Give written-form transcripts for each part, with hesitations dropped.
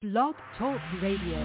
Blog Talk Radio.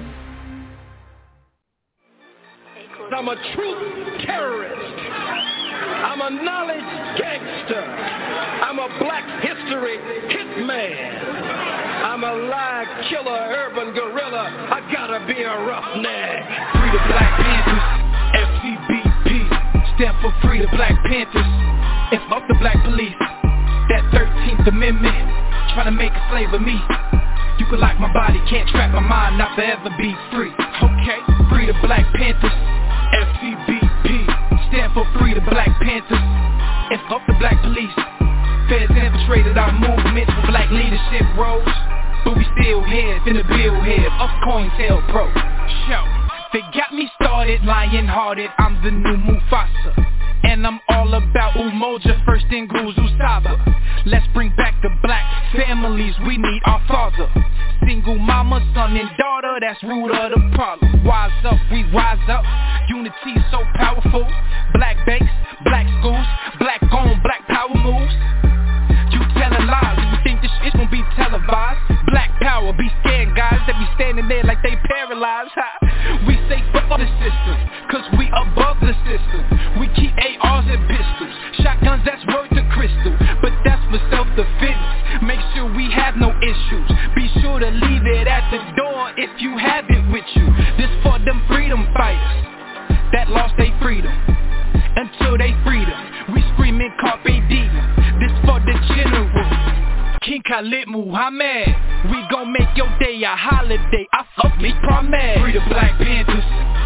I'm a truth terrorist. I'm a knowledge gangster. I'm a black history hitman. I'm a lie killer, urban gorilla. I gotta be a roughneck. Free the Black Panthers, FCBP, stand for Free the Black Panthers, and fuck the black police. That 13th Amendment, trying to make a slave of me. You can lock my body, can't trap my mind, not forever be free. Okay, Free the Black Panthers, FCBP, stand for Free the Black Panthers, and fuck the black police. Feds infiltrated our movements for black leadership roles, but we still here, finna build here, up COINTELPRO. Show, they got me started, lion-hearted, I'm the new Mufasa. And I'm all about Umoja, first in Guzu Saba. Let's bring back the black families, we need our father. Single mama, son and daughter, that's root of the problem. Wise up, we rise up, unity so powerful. Black banks, black schools, black owned, black power moves. You telling lies, you think this shit's gonna be televised. Black power, be scared guys that be standing there like they paralyzed. We say fuck the system, cause we above the system. We keep ARs and pistols, shotguns that's worth the crystal, but that's for self-defense. Make sure we have no issues, be sure to leave it at the door if you have it with you. This for them freedom fighters that lost their freedom, until they freedom. We screaming carpe diem, this for the general King Khalid Muhammad. We gon' make your day a holiday, I fuck me promise. Free the Black Panthers,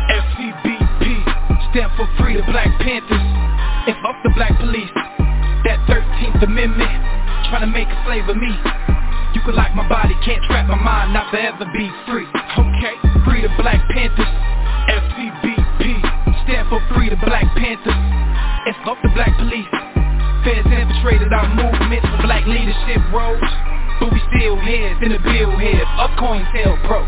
FCBP, stand for Free the Black Panthers, and fuck the black police. That 13th Amendment, tryna make a slave of me. You can lock my body, can't trap my mind, not forever be free. Okay, Free the Black Panthers, FCBP, stand for Free the Black Panthers, and fuck the black police. Feds infiltrated our movements for black leadership roles, but we still here, finna build here, up COINTELPRO.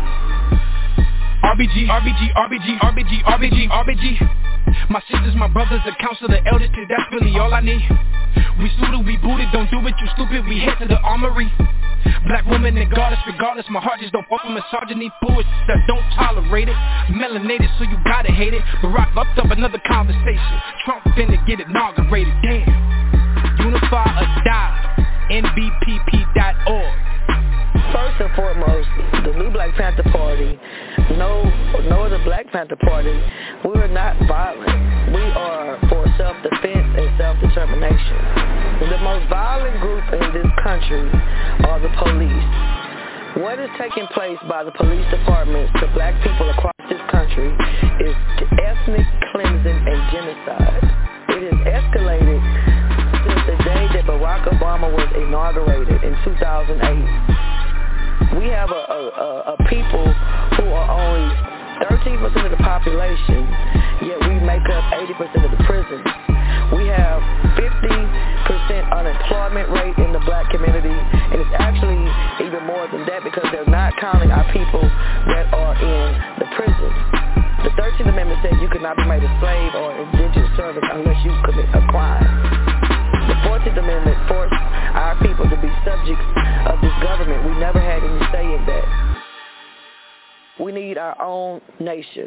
RBG, RBG, RBG, RBG, RBG, RBG. My sisters, my brothers, the council, the elders, that's really all I need. We suited, we booted, don't do it, you stupid, we head to the armory. Black women and goddess, regardless, my heart just don't fuck with misogyny, bullshit that don't tolerate it. Melanated, so you gotta hate it. Barack upped up another conversation, Trump finna get inaugurated, damn. Unify or die, NBPP.org. First and foremost, the new Black Panther Party, no other Black Panther Party, we are not violent. We are for self-defense and self-determination. The most violent group in this country are the police. What is taking place by the police departments to black people across this country is ethnic cleansing and genocide. It has escalated since the day that Barack Obama was inaugurated in 2008. We have a people who are only 13% of the population, yet we make up 80% of the prisons. We have 50% unemployment rate in the black community, and it's actually even more than that because they're not counting our people that are in the prisons. The 13th Amendment says you cannot be made a slave or indentured servant unless you commit a crime. The 14th Amendment forced our people to be subjects of this government. We never had any say in that. We need our own nation.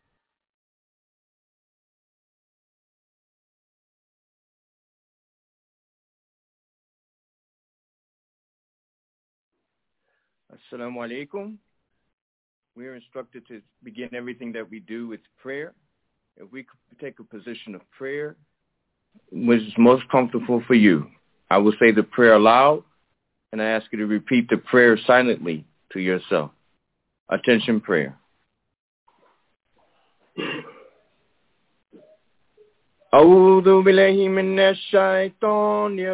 Assalamu alaikum. We are instructed to begin everything that we do with prayer. If we could take a position of prayer, which is most comfortable for you, I will say the prayer aloud, and I ask you to repeat the prayer silently to yourself. Attention, prayer. A'udhu billahi minash shaitanir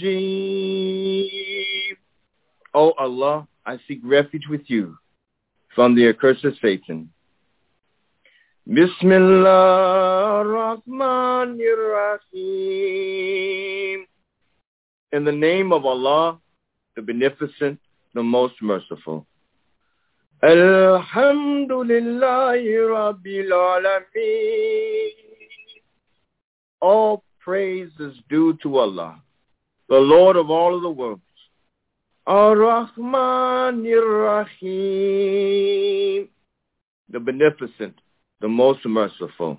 rajeem. O Allah, I seek refuge with you from the accursed Satan. Bismillah ar-Rahmanir Rahim. In the name of Allah, the Beneficent, the Most Merciful. Alhamdulillahi Rabbil Alameen. All praise is due to Allah, the Lord of all of the worlds. Ar-Rahman-ir-Rahim, the beneficent, the most merciful.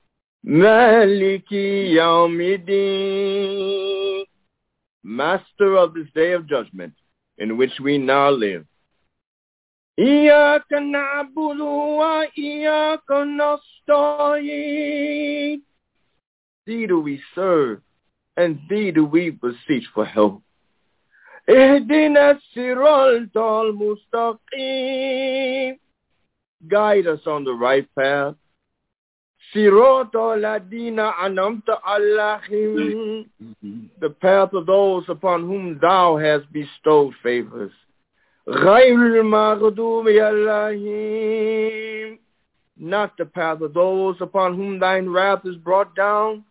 Maliki Yawmiddin, master of this day of judgment in which we now live. Iyaka na'budu wa iyaka nasta'in. Thee do we serve, and thee do we beseech for help. Ihdina siratal mustaqim. Guide us on the right path. Siratal ladina anamta alaihim. The path of those upon whom thou hast bestowed favors. Ghayril maghdubi alaihim. Not the path of those upon whom thine wrath is brought down.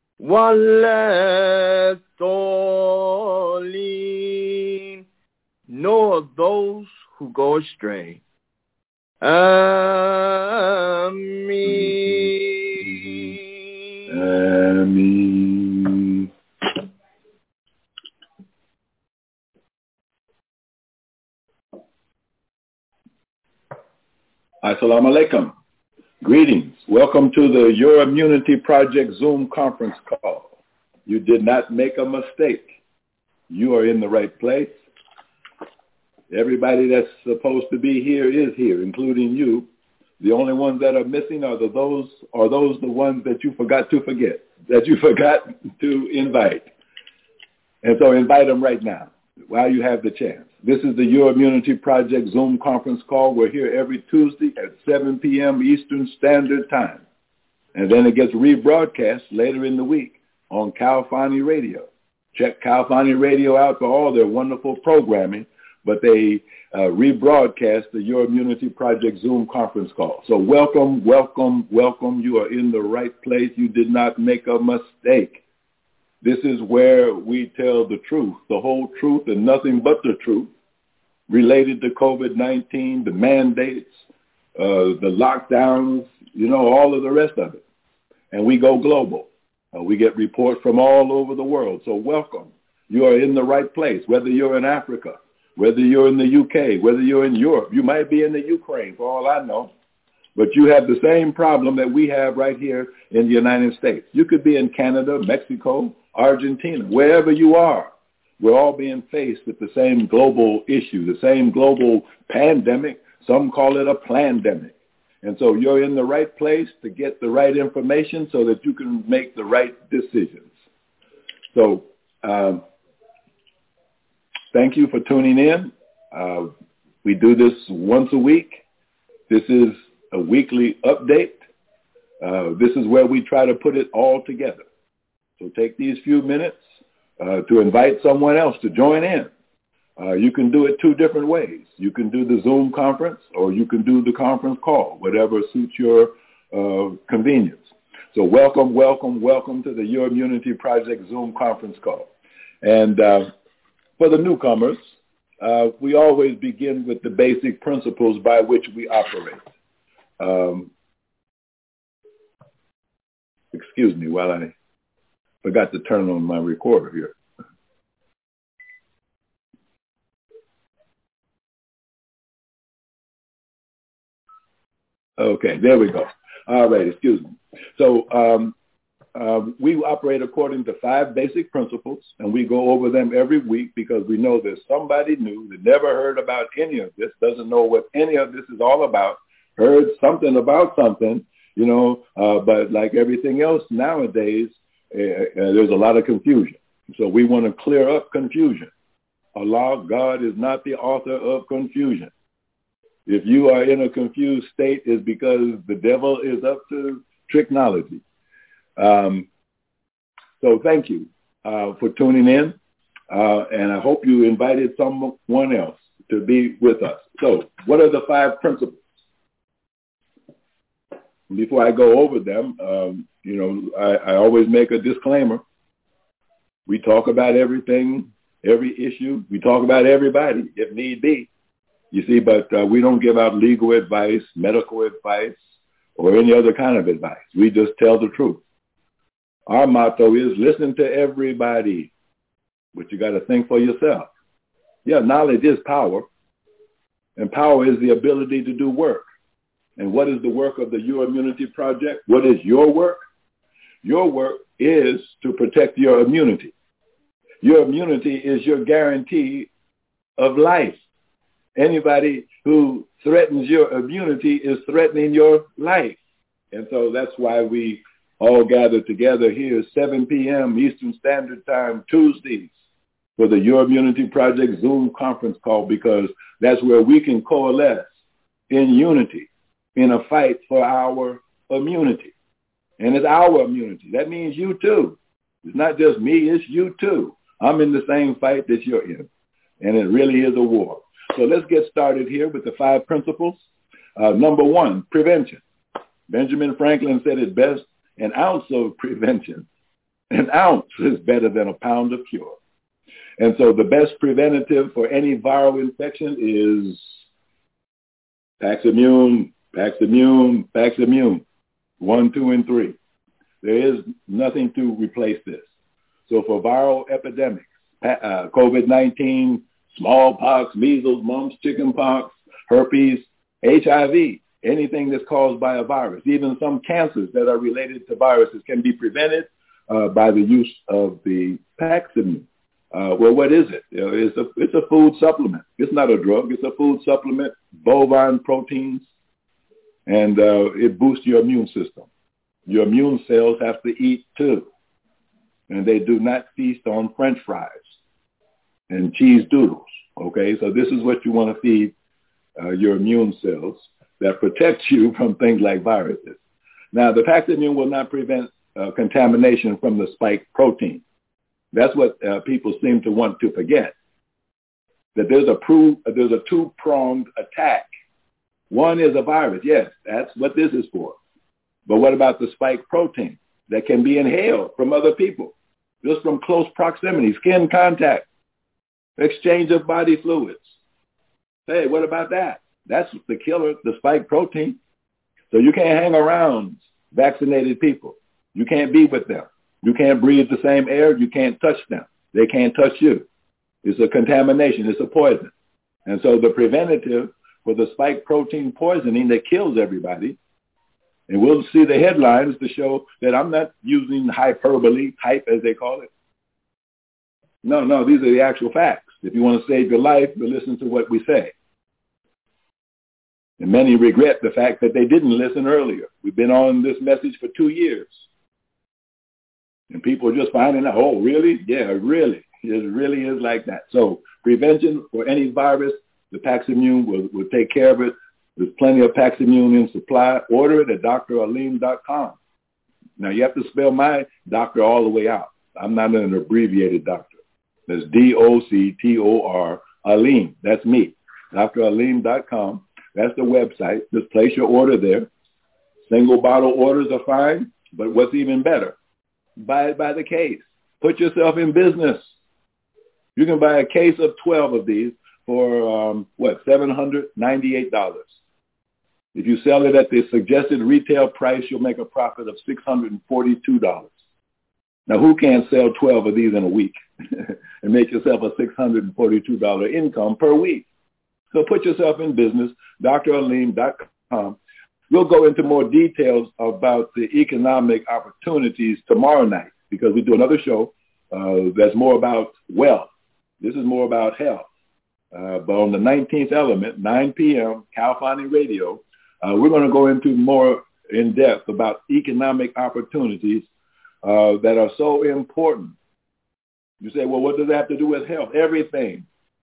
Walatolin, nor of those who go astray. Ameen. Ameen. Assalamu alaikum. Greetings. Welcome to the Your Immunity Project Zoom conference call. You did not make a mistake. You are in the right place. Everybody that's supposed to be here is here, including you. The only ones that are missing are the ones that you forgot to forget, that you forgot to invite. And so invite them right now while you have the chance. This is the Your Immunity Project Zoom conference call. We're here every Tuesday at 7 p.m. Eastern Standard Time. And then it gets rebroadcast later in the week on Kalfani Radio. Check Kalfani Radio out for all their wonderful programming, but they rebroadcast the Your Immunity Project Zoom conference call. So welcome, welcome, welcome. You are in the right place. You did not make a mistake. This is where we tell the truth, the whole truth and nothing but the truth related to COVID-19, the mandates, the lockdowns, all of the rest of it. And we go global. We get reports from all over the world. So welcome. You are in the right place, whether you're in Africa, whether you're in the UK, whether you're in Europe. You might be in the Ukraine, for all I know. But you have the same problem that we have right here in the United States. You could be in Canada, Mexico, Argentina, wherever you are. We're all being faced with the same global issue, the same global pandemic. Some call it a plandemic. And so you're in the right place to get the right information so that you can make the right decisions. So thank you for tuning in. We do this once a week. This is a weekly update. This is where we try to put it all together. So take these few minutes to invite someone else to join in. You can do it two different ways. You can do the Zoom conference or you can do the conference call, whatever suits your convenience. So welcome, welcome, welcome to the Your Immunity Project Zoom conference call. And for the newcomers, we always begin with the basic principles by which we operate. Excuse me while I forgot to turn on my recorder here. Okay, there we go. All right, excuse me. So we operate according to 5 basic principles, and we go over them every week because we know there's somebody new that never heard about any of this, doesn't know what any of this is all about, heard something about something, but like everything else nowadays, there's a lot of confusion. So we want to clear up confusion. Allah, God, is not the author of confusion. If you are in a confused state, it's because the devil is up to tricknology. So thank you for tuning in, and I hope you invited someone else to be with us. So what are the 5 principles? Before I go over them, I always make a disclaimer. We talk about everything, every issue. We talk about everybody, if need be. You see, but we don't give out legal advice, medical advice, or any other kind of advice. We just tell the truth. Our motto is listen to everybody, but you got to think for yourself. Yeah, knowledge is power. And power is the ability to do work. And what is the work of the Your Immunity Project? What is your work? Your work is to protect your immunity. Your immunity is your guarantee of life. Anybody who threatens your immunity is threatening your life. And so that's why we all gather together here 7 p.m. Eastern Standard Time, Tuesdays, for the Your Immunity Project Zoom conference call, because that's where we can coalesce in unity in a fight for our immunity. And it's our immunity. That means you too. It's not just me, it's you too. I'm in the same fight that you're in. And it really is a war. So let's get started here with the 5 principles. Number 1, prevention. Benjamin Franklin said it best, an ounce of prevention. An ounce is better than a pound of cure. And so the best preventative for any viral infection is Paximune, Paximune, Paximune. 1, 2, and 3. There is nothing to replace this. So for viral epidemics, COVID-19, smallpox, measles, mumps, chickenpox, herpes, HIV, anything that's caused by a virus, even some cancers that are related to viruses can be prevented by the use of the Paximune. Well, what is it? It's a food supplement. It's not a drug. It's a food supplement, bovine proteins, and it boosts your immune system. Your immune cells have to eat too, and they do not feast on French fries and cheese doodles, okay? So this is what you want to feed your immune cells that protects you from things like viruses. Now, the Paximune will not prevent contamination from the spike protein. That's what people seem to want to forget, that there's a two-pronged attack. One is a virus. Yes, that's what this is for. But what about the spike protein that can be inhaled from other people, just from close proximity, skin contact, exchange of body fluids? Hey, what about that? That's the killer, the spike protein. So you can't hang around vaccinated people. You can't be with them. You can't breathe the same air. You can't touch them. They can't touch you. It's a contamination. It's a poison. And so the preventative for the spike protein poisoning that kills everybody, and we'll see the headlines to show that I'm not using hyperbole, hype as they call it. No, these are the actual facts. If you want to save your life, you listen to what we say. And many regret the fact that they didn't listen earlier. We've been on this message for 2 years. And people are just finding out, oh, really? Yeah, really. It really is like that. So prevention for any virus, the Paximune will take care of it. There's plenty of Paximune in supply. Order it at draleem.com. Now, you have to spell my doctor all the way out. I'm not an abbreviated doctor. That's D-O-C-T-O-R, Aleem. That's me. draleem.com. That's the website. Just place your order there. Single bottle orders are fine, but what's even better? Buy it by the case. Put yourself in business. You can buy a case of 12 of these for, $798. If you sell it at the suggested retail price, you'll make a profit of $642. Now, who can't sell 12 of these in a week and make yourself a $642 income per week? So put yourself in business, draleem.com. We'll go into more details about the economic opportunities tomorrow night, because we do another show that's more about wealth. This is more about health. But on the 19th Element, 9 p.m., California Radio, we're going to go into more in depth about economic opportunities that are so important. You say, well, what does that have to do with health? Everything.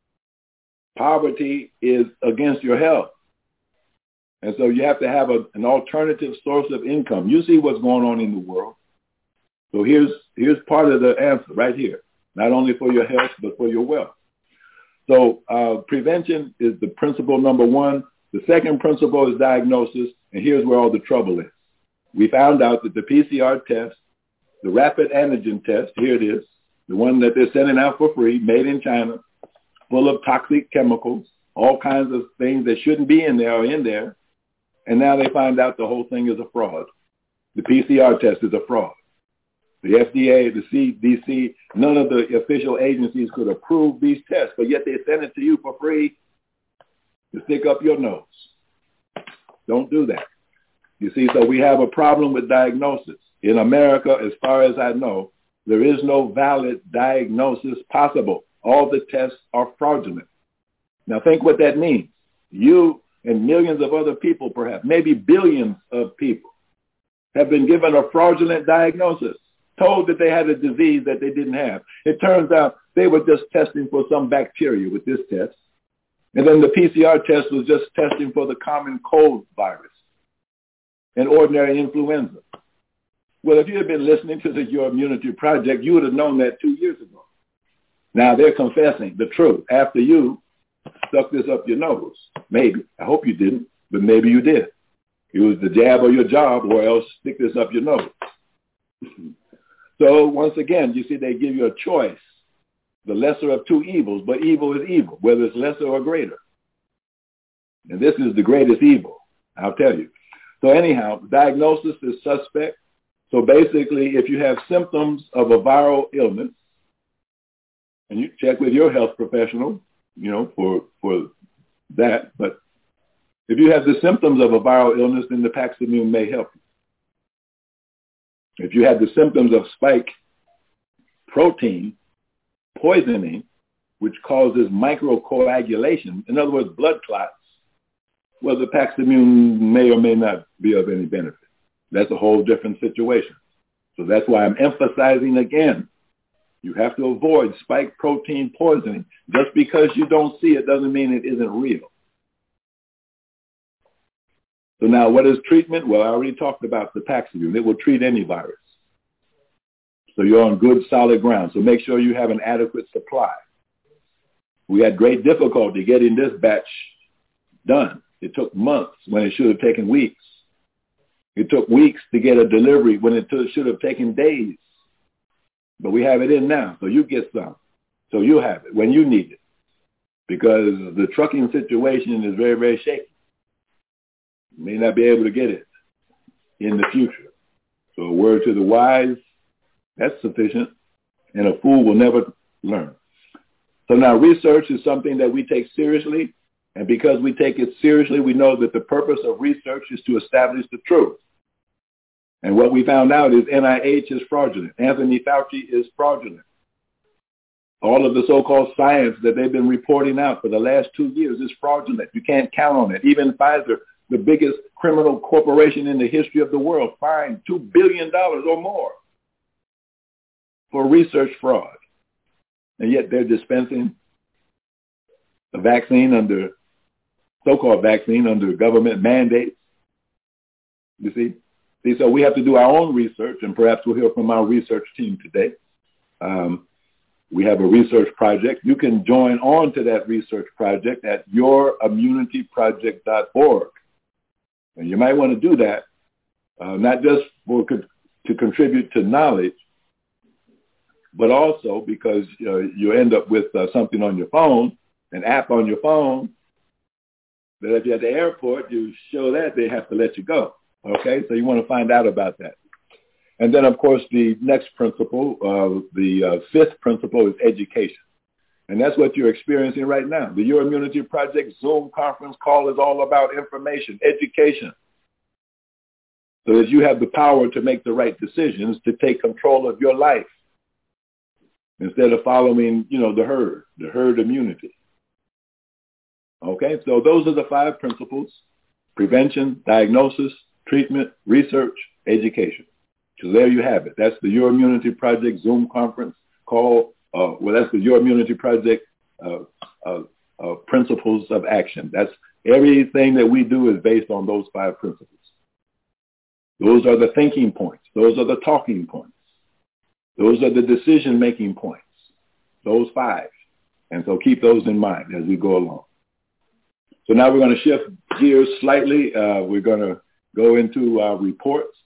Poverty is against your health. And so you have to have an alternative source of income. You see what's going on in the world. So here's part of the answer right here, not only for your health, but for your wealth. So prevention is the principle number 1. The second principle is diagnosis, and here's where all the trouble is. We found out that the PCR test, the rapid antigen test, here it is, the one that they're sending out for free, made in China, full of toxic chemicals, all kinds of things that shouldn't be in there are in there, and now they find out the whole thing is a fraud. The PCR test is a fraud. The FDA, the CDC, none of the official agencies could approve these tests, but yet they send it to you for free to stick up your nose. Don't do that. You see, so we have a problem with diagnosis. In America, as far as I know, there is no valid diagnosis possible. All the tests are fraudulent. Now think what that means. You and millions of other people, perhaps, maybe billions of people, have been given a fraudulent diagnosis, told that they had a disease that they didn't have. It turns out they were just testing for some bacteria with this test. And then the PCR test was just testing for the common cold virus and ordinary influenza. Well, if you had been listening to Your Immunity Project, you would have known that 2 years ago. Now they're confessing the truth after you stuck this up your nose. Maybe. I hope you didn't, but maybe you did. It was the jab or your job, or else stick this up your nose. So once again, you see, they give you a choice, the lesser of two evils, but evil is evil, whether it's lesser or greater. And this is the greatest evil, I'll tell you. So anyhow, diagnosis is suspect. So basically, if you have symptoms of a viral illness, and you check with your health professional, for that, but if you have the symptoms of a viral illness, then the Paximune may help you. If you have the symptoms of spike protein poisoning, which causes microcoagulation, in other words, blood clots, well, the Paximune may or may not be of any benefit. That's a whole different situation. So that's why I'm emphasizing again, you have to avoid spike protein poisoning. Just because you don't see it doesn't mean it isn't real. So now what is treatment? Well, I already talked about the Paximune. It will treat any virus. So you're on good, solid ground. So make sure you have an adequate supply. We had great difficulty getting this batch done. It took months when it should have taken weeks. It took weeks to get a delivery when it should have taken days. But we have it in now, so you get some. So you have it when you need it. Because the trucking situation is very, very shaky. You may not be able to get it in the future. So a word to the wise, that's sufficient. And a fool will never learn. So now research is something that we take seriously. And because we take it seriously, we know that the purpose of research is to establish the truth. And what we found out is NIH is fraudulent. Anthony Fauci is fraudulent. All of the so-called science that they've been reporting out for the last 2 years is fraudulent. You can't count on it. Even Pfizer, the biggest criminal corporation in the history of the world, fined $2 billion or more for research fraud. And yet they're dispensing a vaccine under, so-called vaccine under government mandates. You see? So we have to do our own research, and perhaps we'll hear from our research team today. We have a research project. You can join on to that research project at yourimmunityproject.org. And you might want to do that, not just to contribute to knowledge, but also because you end up with something on your phone, an app on your phone, that if you're at the airport, you show that, they have to let you go. Okay, so you want to find out about that. And then, of course, the next principle, the fifth principle is education. And that's what you're experiencing right now. The Your Immunity Project Zoom conference call is all about information, education, so that you have the power to make the right decisions, to take control of your life instead of following, the herd immunity. Okay, so those are the 5 principles: prevention, diagnosis, treatment, research, education. So there you have it. That's the Your Immunity Project Zoom conference call. That's the Your Immunity Project principles of action. That's everything that we do is based on those 5 principles. Those are the thinking points. Those are the talking points. Those are the decision-making points. Those 5. And so keep those in mind as we go along. So now we're going to shift gears slightly. We're going to go into our reports.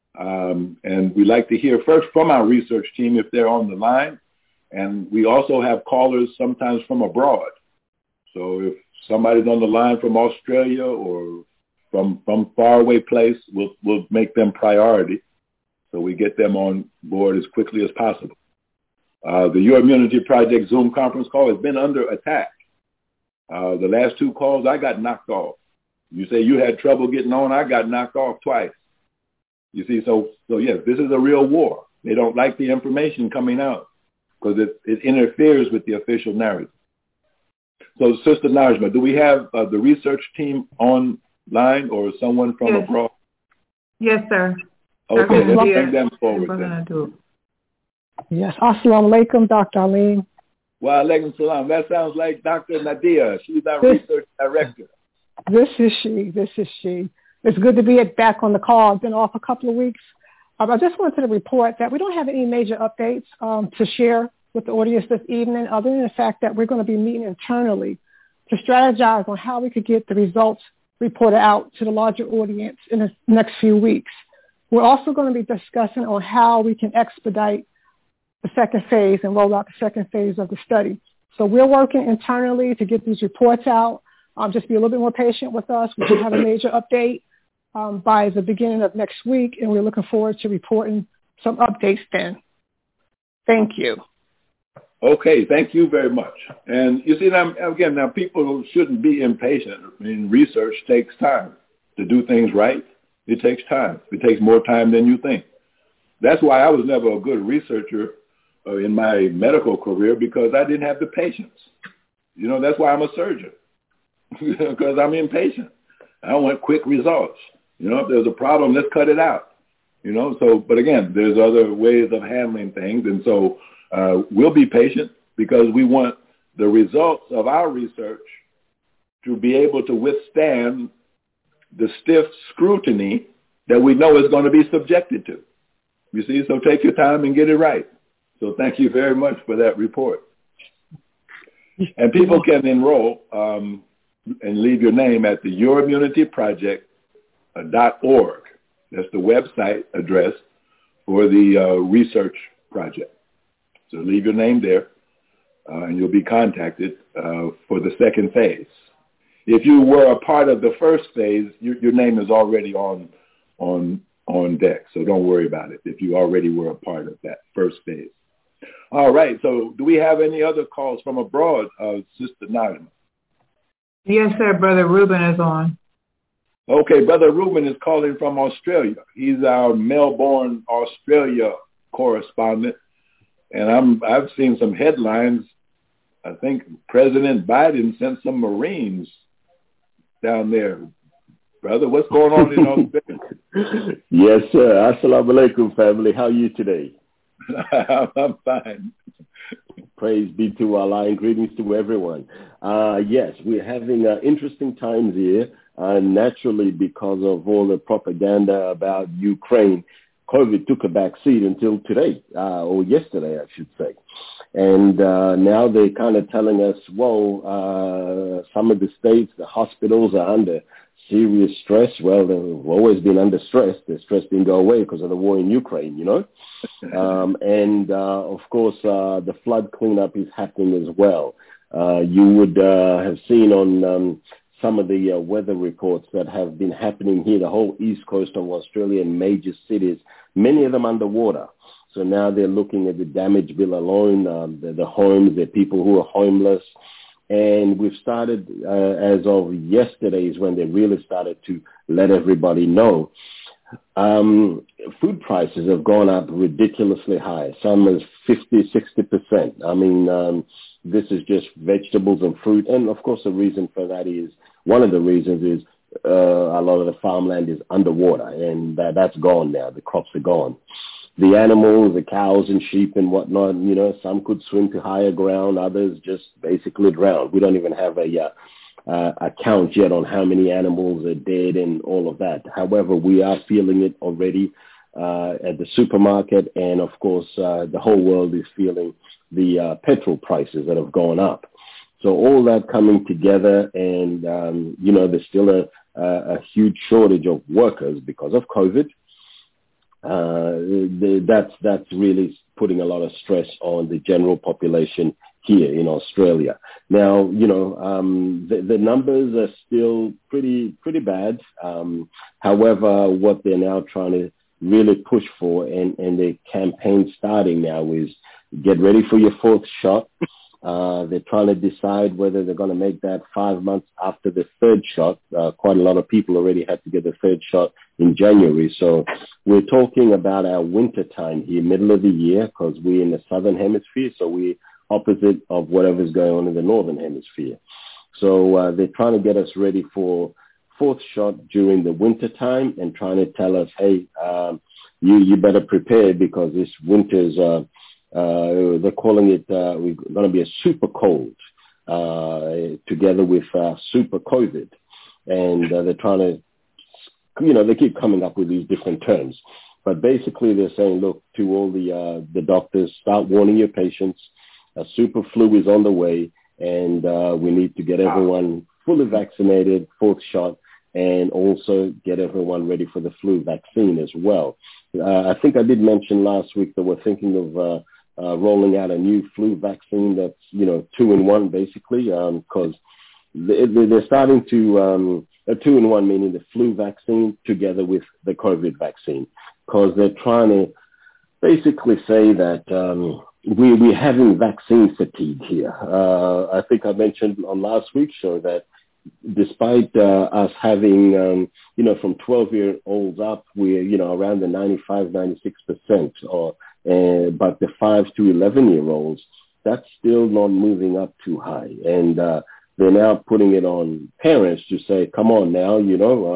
And we'd like to hear first from our research team if they're on the line. And we also have callers sometimes from abroad. So if somebody's on the line from Australia or from faraway place, we'll make them priority so we get them on board as quickly as possible. The Your Immunity Project Zoom conference call has been under attack. The last 2 calls, I got knocked off. You say you had trouble getting on, I got knocked off twice. You see, so yes, this is a real war. They don't like the information coming out because it interferes with the official narrative. So, Sister Najma, do we have the research team online or someone from abroad? Yes, sir. Okay, let's bring them forward then. Yes. Assalamu alaikum, Dr. Alim. Wa alaikum salam. That sounds like Dr. Nadia. She's our research director. This is she. It's good to be back on the call. I've been off a couple of weeks. I just wanted to report that we don't have any major updates to share with the audience this evening, other than the fact that we're going to be meeting internally to strategize on how we could get the results reported out to the larger audience in the next few weeks. We're also going to be discussing on how we can expedite the second phase and roll out the second phase of the study. So we're working internally to get these reports out. Just be a little bit more patient with us. We should have a major update by the beginning of next week, and we're looking forward to reporting some updates then. Thank you. Okay, thank you very much. And you see, now people shouldn't be impatient. I mean, research takes time. To do things right, it takes time. It takes more time than you think. That's why I was never a good researcher in my medical career, because I didn't have the patience. You know, that's why I'm a surgeon, because I'm impatient. I want quick results. You know, if there's a problem, let's cut it out. You know, so, but again, there's other ways of handling things. And so we'll be patient because we want the results of our research to be able to withstand the stiff scrutiny that we know is going to be subjected to. You see, so take your time and get it right. So thank you very much for that report. And people can enroll and leave your name at the YourImmunityProject.org. That's the website address for the research project. So leave your name there, and you'll be contacted for the second phase. If you were a part of the first phase, your name is already on deck, so don't worry about it if you already were a part of that first phase. All right, so do we have any other calls from abroad, Sister Najma? Yes, sir. Brother Ruben is on. Okay, Brother Ruben is calling from Australia. He's our Melbourne, Australia correspondent. And I've seen some headlines. I think President Biden sent some Marines down there. Brother, what's going on in Australia? Yes, sir. Assalamu alaikum, family. How are you today? I'm fine. Praise be to Allah and greetings to everyone. Yes, we're having interesting times here. Naturally, because of all the propaganda about Ukraine, COVID took a back seat until today, or yesterday, I should say. And now they're kind of telling us, well, some of the states, the hospitals are under serious stress. Well, they've always been under stress. The stress didn't go away because of the war in Ukraine, you know. Of course, the flood cleanup is happening as well. You would have seen on some of the weather reports that have been happening here, the whole east coast of Australia and major cities, many of them underwater. So now they're looking at the damage bill alone, the homes, the people who are homeless. And we've started, as of yesterday is when they really started to let everybody know. Food prices have gone up ridiculously high, some as 50, 60%. I mean, this is just vegetables and fruit. And, of course, the reason for that is, one of the reasons is a lot of the farmland is underwater, and that's gone now. The crops are gone. The animals, the cows and sheep and whatnot, you know, some could swim to higher ground, others just basically drown. We don't even have a count yet on how many animals are dead and all of that. However, we are feeling it already at the supermarket, and, of course, the whole world is feeling the petrol prices that have gone up. So all that coming together, and, you know, there's still a huge shortage of workers because of COVID. That's really putting a lot of stress on the general population here in Australia. Now, you know, the numbers are still pretty bad. However, what they're now trying to really push for, and the campaign starting now is get ready for your 4th shot. They're trying to decide whether they're going to make that 5 months after the 3rd shot. Quite a lot of people already had to get the 3rd shot in January. So we're talking about our winter time here, middle of the year, because we're in the southern hemisphere. So we're opposite of whatever's going on in the northern hemisphere. So they're trying to get us ready for 4th shot during the winter time and trying to tell us, hey, you better prepare because this winter's, they're calling it, we're going to be a super cold together with super COVID. And they're trying to, they keep coming up with these different terms. But basically they're saying, look, to all the doctors, start warning your patients. A super flu is on the way, and we need to get everyone fully vaccinated, 4th shot, and also get everyone ready for the flu vaccine as well. I think I did mention last week that we're thinking of rolling out a new flu vaccine that's, 2-in-1 basically, because they're starting to, a 2-in-1 meaning the flu vaccine together with the COVID vaccine, because they're trying to basically say that we're having vaccine fatigue here. I think I mentioned on last week's show that despite us having, from 12-year-olds up, we're, around the 95, 96%, but the 5 to 11-year-olds, that's still not moving up too high. And they're now putting it on parents to say, come on now, you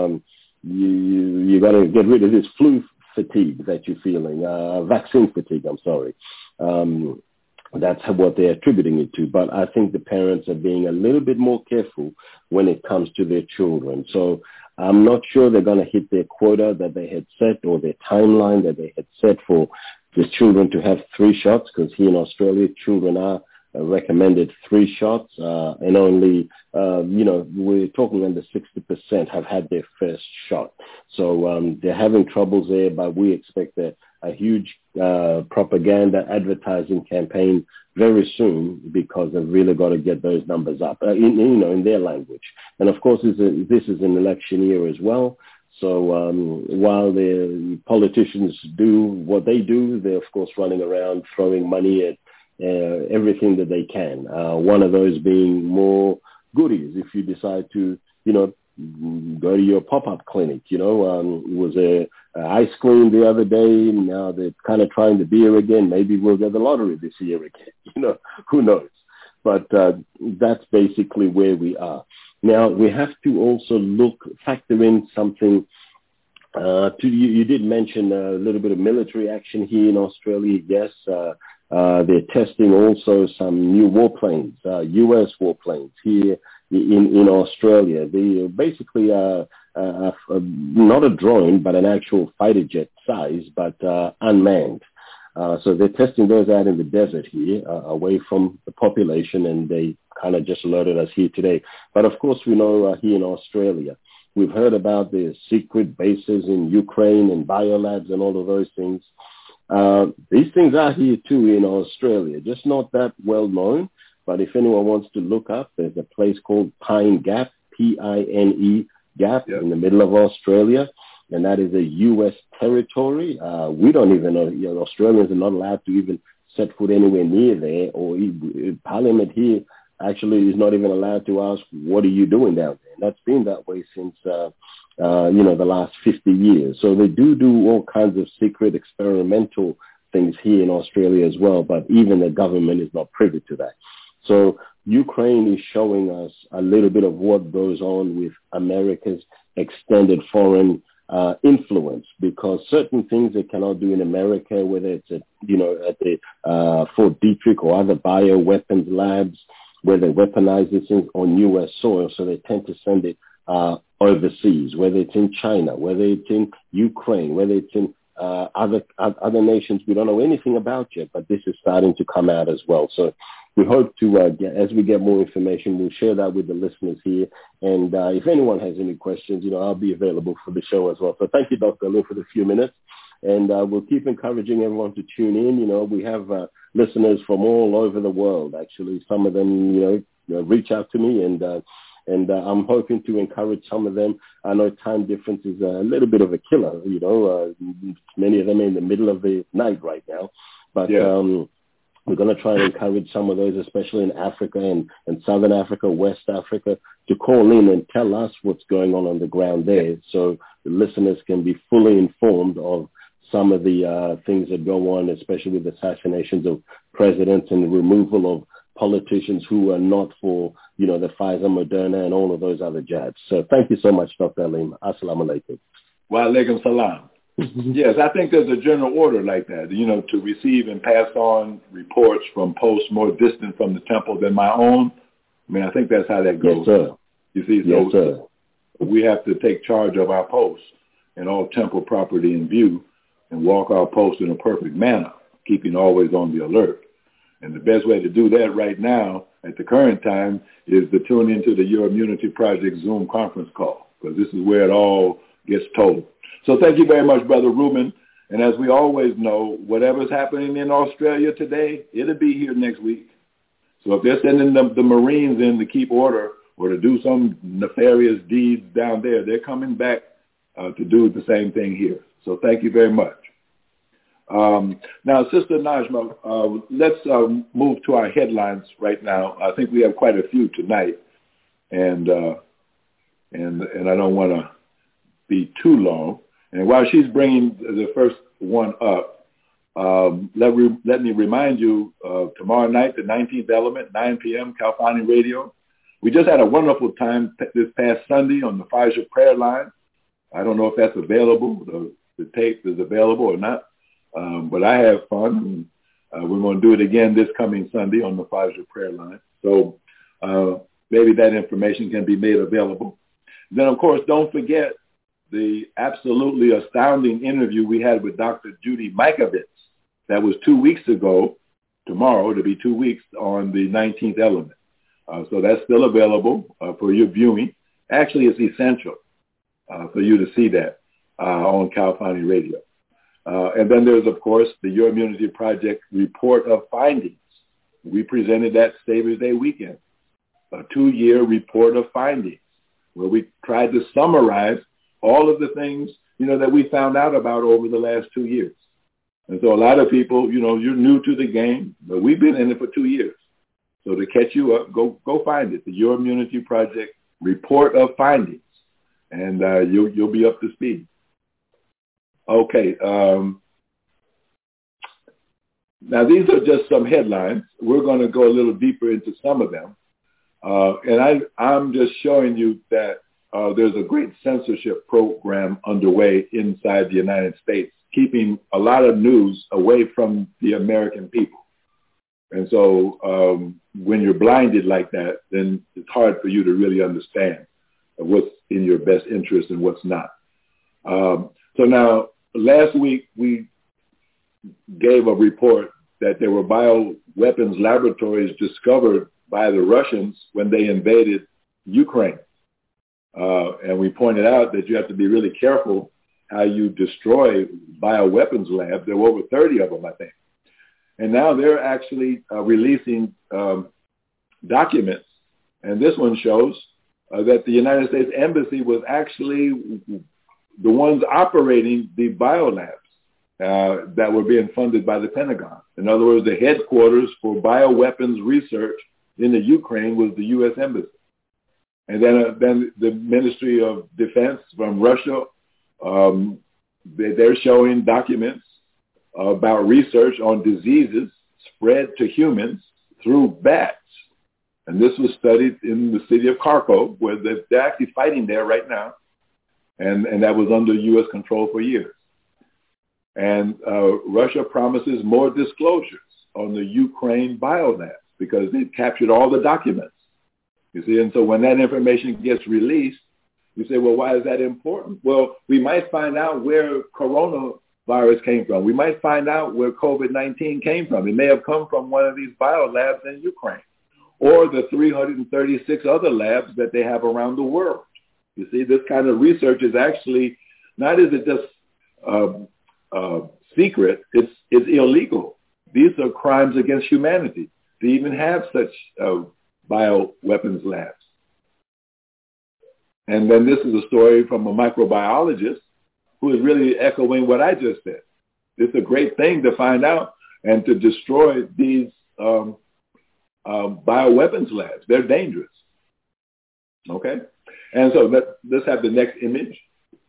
got to get rid of this flu fatigue that you're feeling, vaccine fatigue, I'm sorry. That's what they're attributing it to. But I think the parents are being a little bit more careful when it comes to their children. So I'm not sure they're going to hit their quota that they had set or their timeline that they had set for the children to have 3 shots, because here in Australia, children are recommended 3 shots, and only, we're talking under 60% have had their first shot. So they're having troubles there, but we expect a huge propaganda advertising campaign very soon, because they've really got to get those numbers up, in their language. And of course, this is an election year as well. So while the politicians do what they do, they're of course running around throwing money at everything that they can. One of those being more goodies. If you decide to, go to your pop-up clinic, it was a ice cream the other day. Now they're kind of trying the beer again. Maybe we'll get the lottery this year again. Who knows? But that's basically where we are. Now we have to also factor in something. You did mention a little bit of military action here in Australia. Yes, they're testing also some new warplanes, U.S. warplanes here in Australia. They basically not a drone, but an actual fighter jet size, but unmanned. So they're testing those out in the desert here, away from the population, and they kind of just alerted us here today. But of course, we know here in Australia, we've heard about the secret bases in Ukraine and biolabs and all of those things. These things are here too in Australia, just not that well known. But if anyone wants to look up, there's a place called Pine Gap, P-I-N-E Gap, in the middle of Australia. And that is a U.S. territory. We don't even know, Australians are not allowed to even set foot anywhere near there, or Parliament here actually is not even allowed to ask, what are you doing down there? And that's been that way since, the last 50 years. So they do all kinds of secret experimental things here in Australia as well, but even the government is not privy to that. So Ukraine is showing us a little bit of what goes on with America's extended foreign influence, because certain things they cannot do in America, whether it's at the Fort Detrick or other bioweapons labs, where they weaponize this thing on U.S. soil, so they tend to send it overseas, whether it's in China, whether it's in Ukraine, whether it's in other nations we don't know anything about yet, but this is starting to come out as well. So we hope to, as we get more information, we'll share that with the listeners here. And if anyone has any questions, I'll be available for the show as well. So thank you, Dr. Lou, for the few minutes. And we'll keep encouraging everyone to tune in. We have listeners from all over the world, actually. Some of them, reach out to me. And And I'm hoping to encourage some of them. I know time difference is a little bit of a killer, you know. Many of them are in the middle of the night right now. But we're going to try and encourage some of those, especially in Africa and Southern Africa, West Africa, to call in and tell us what's going on the ground there, so the listeners can be fully informed of some of the things that go on, especially with assassinations of presidents and the removal of politicians who are not for, you know, the Pfizer, Moderna, and all of those other jabs. So thank you so much, Dr. Aleem. Assalamu alaikum. Wa alaikum salam. Yes, I think there's a general order like that, you know, to receive and pass on reports from posts more distant from the temple than my own. I mean, I think that's how that goes. Yes, sir. You see, yes, sir. We have to take charge of our posts and all temple property in view and walk our posts in a perfect manner, keeping always on the alert. And the best way to do that right now, at the current time, is to tune into the Your Immunity Project Zoom conference call, because this is where it all gets told. So thank you very much, Brother Reuben. And as we always know, whatever's happening in Australia today, it'll be here next week. So if they're sending the Marines in to keep order or to do some nefarious deeds down there, they're coming back to do the same thing here. So thank you very much. Now, Sister Najma, let's move to our headlines right now. I think we have quite a few tonight, and I don't want to be too long. And while she's bringing the first one up, let me remind you, tomorrow night, the 19th Element, 9 p.m., Kalfani Radio. We just had a wonderful time this past Sunday on the Fajr prayer line. I don't know if that's available. The tape is available or not. But I have fun. We're going to do it again this coming Sunday on the Fajr prayer line. So maybe that information can be made available. Then, of course, don't forget the absolutely astounding interview we had with Dr. Judy Mikovits. That was 2 weeks ago, tomorrow, to be 2 weeks, on the 19th Element. So that's still available for your viewing. Actually, it's essential for you to see that on Kalfani Radio. And then there's, of course, the Your Immunity Project report of findings. We presented that Savior's Day weekend, a 2-year report of findings, where we tried to summarize all of the things, you know, that we found out about over the last 2 years. And so a lot of people, you know, you're new to the game, but we've been in it for 2 years. So to catch you up, go find it, the Your Immunity Project report of findings, and you'll be up to speed. Okay. Now, these are just some headlines. We're going to go a little deeper into some of them. And I'm just showing you that there's a great censorship program underway inside the United States, keeping a lot of news away from the American people. And so when you're blinded like that, then it's hard for you to really understand what's in your best interest and what's not. So now, last week, we gave a report that there were bioweapons laboratories discovered by the Russians when they invaded Ukraine. And we pointed out that you have to be really careful how you destroy bioweapons labs. There were over 30 of them, I think. And now they're actually releasing documents. And this one shows that the United States Embassy was actually the ones operating the biolabs that were being funded by the Pentagon. In other words, the headquarters for bioweapons research in the Ukraine was the U.S. Embassy. And then the Ministry of Defense from Russia, they're showing documents about research on diseases spread to humans through bats. And this was studied in the city of Kharkov, where they're actually fighting there right now. And that was under U.S. control for years. And Russia promises more disclosures on the Ukraine biolabs because they've captured all the documents. You see, and so when that information gets released, you say, well, why is that important? Well, we might find out where coronavirus came from. We might find out where COVID-19 came from. It may have come from one of these biolabs in Ukraine or the 336 other labs that they have around the world. You see, this kind of research is actually, not is it just secret, it's illegal. These are crimes against humanity to even have such bioweapons labs. And then this is a story from a microbiologist who is really echoing what I just said. It's a great thing to find out and to destroy these bioweapons labs. They're dangerous. Okay? And so let's have the next image.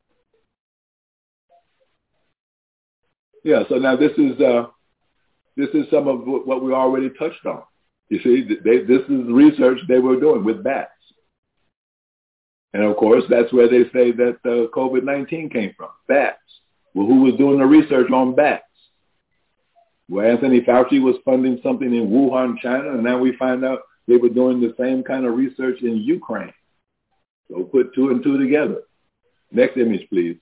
Yeah, so now this is some of what we already touched on. You see, this is research they were doing with bats. And of course, that's where they say that COVID-19 came from, bats. Well, who was doing the research on bats? Well, Anthony Fauci was funding something in Wuhan, China, and now we find out they were doing the same kind of research in Ukraine. So put two and two together. Next image, please.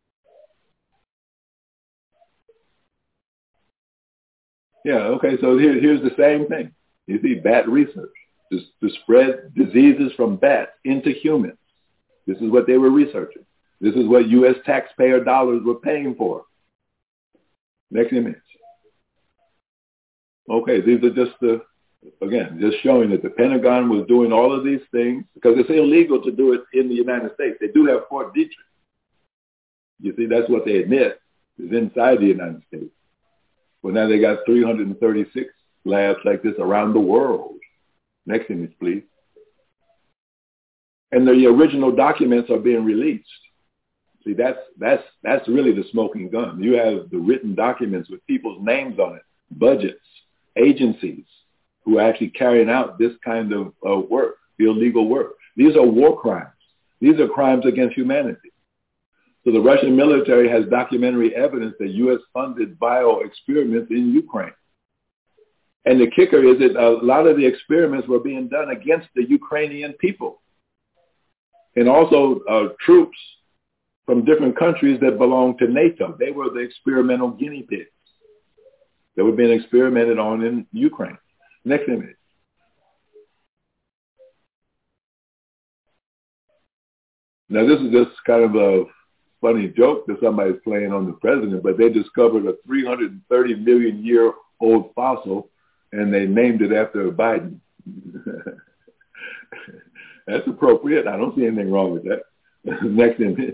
Yeah, okay, so here's the same thing. You see, bat research to spread diseases from bats into humans. This is what they were researching. This is what U.S. taxpayer dollars were paying for. Next image. Okay, these are just just showing that the Pentagon was doing all of these things because it's illegal to do it in the United States. They do have Fort Detrick. You see, that's what they admit is inside the United States. Well, now they got 336 labs like this around the world. Next image, please. And the original documents are being released. See, that's really the smoking gun. You have the written documents with people's names on it, budgets, agencies who are actually carrying out this kind of work, illegal work. These are war crimes. These are crimes against humanity. So the Russian military has documentary evidence that U.S. funded bio experiments in Ukraine. And the kicker is that a lot of the experiments were being done against the Ukrainian people. And also troops from different countries that belong to NATO. They were the experimental guinea pigs that were being experimented on in Ukraine. Next image. Now, this is just kind of a funny joke that somebody's playing on the president, but they discovered a 330 million year old fossil and they named it after Biden. That's appropriate. I don't see anything wrong with that. Next image.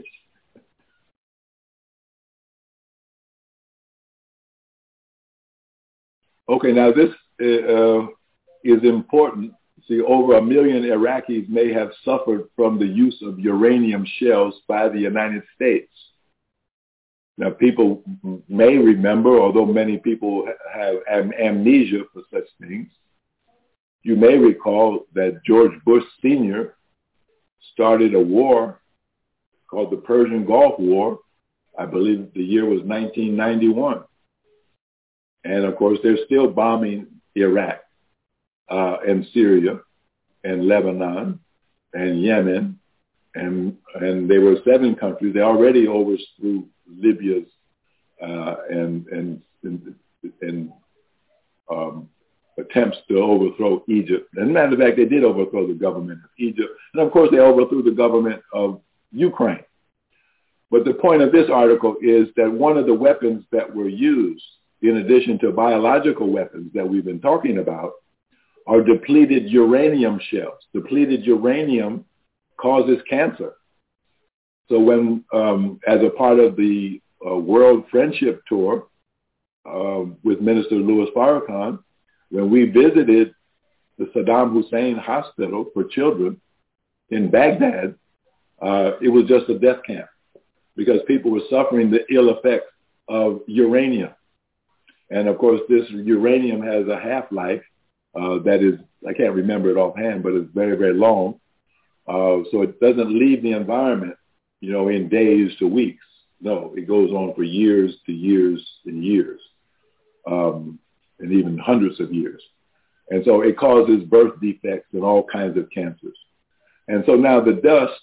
Okay, now this is important. See, over 1 million Iraqis may have suffered from the use of uranium shells by the United States. Now, people may remember, although many people have amnesia for such things, you may recall that George Bush Sr. started a war called the Persian Gulf War. I believe the year was 1991. And, of course, they're still bombing Iraq and Syria and Lebanon and Yemen. And there were 7 countries. They already overthrew Libya's attempts to overthrow Egypt. As a matter of fact, they did overthrow the government of Egypt. And, of course, they overthrew the government of Ukraine. But the point of this article is that one of the weapons that were used, in addition to biological weapons that we've been talking about, are depleted uranium shells. Depleted uranium causes cancer. So when, as a part of the World Friendship Tour with Minister Louis Farrakhan, when we visited the Saddam Hussein Hospital for Children in Baghdad, it was just a death camp because people were suffering the ill effects of uranium. And of course, this uranium has a half-life that is, I can't remember it offhand, but it's very, very long. So it doesn't leave the environment, in days to weeks. No, it goes on for years to years and years, and even hundreds of years. And so it causes birth defects and all kinds of cancers. And so now the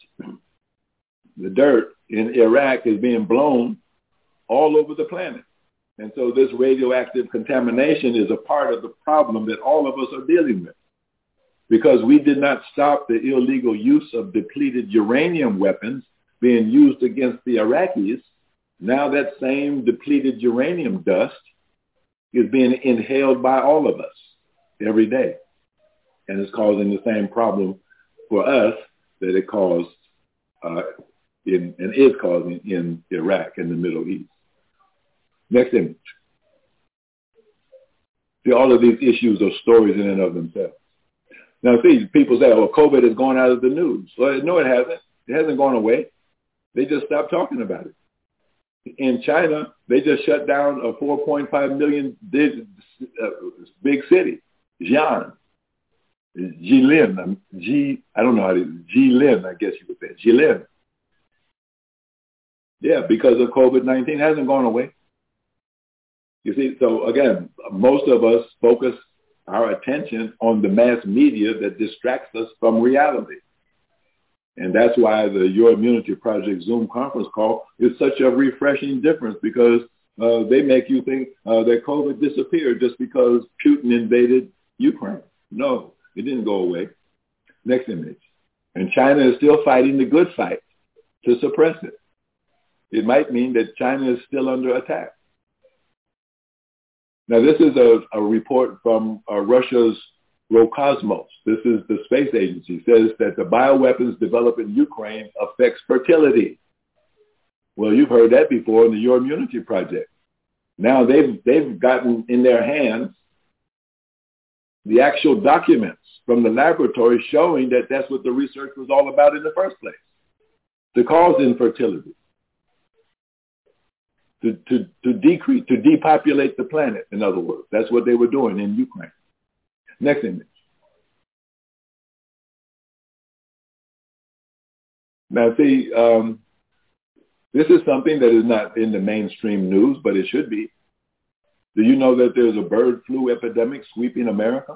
dirt in Iraq is being blown all over the planet. And so this radioactive contamination is a part of the problem that all of us are dealing with. Because we did not stop the illegal use of depleted uranium weapons being used against the Iraqis, now that same depleted uranium dust is being inhaled by all of us every day. And it's causing the same problem for us that it caused and is causing in Iraq and the Middle East. Next image. See, all of these issues are stories in and of themselves. Now, see, people say, well, COVID is going out of the news. Well, no, it hasn't. It hasn't gone away. They just stopped talking about it. In China, they just shut down a 4.5 million big city, Xi'an. Jilin, I don't know how to, Jilin, I guess you would say, Jilin. Yeah, because of COVID-19, it hasn't gone away. You see, so again, most of us focus our attention on the mass media that distracts us from reality. And that's why the Your Immunity Project Zoom conference call is such a refreshing difference, because they make you think that COVID disappeared just because Putin invaded Ukraine. No, it didn't go away. Next image. And China is still fighting the good fight to suppress it. It might mean that China is still under attack. Now, this is a report from Russia's Roscosmos. This is the space agency. Says that the bioweapons developed in Ukraine affects fertility. Well, you've heard that before in the Your Immunity Project. Now they've gotten in their hands the actual documents from the laboratory showing that that's what the research was all about in the first place, to cause infertility. To decrease, to depopulate the planet, in other words. That's what they were doing in Ukraine. Next image. Now, see, this is something that is not in the mainstream news, but it should be. Do you know that there's a bird flu epidemic sweeping America?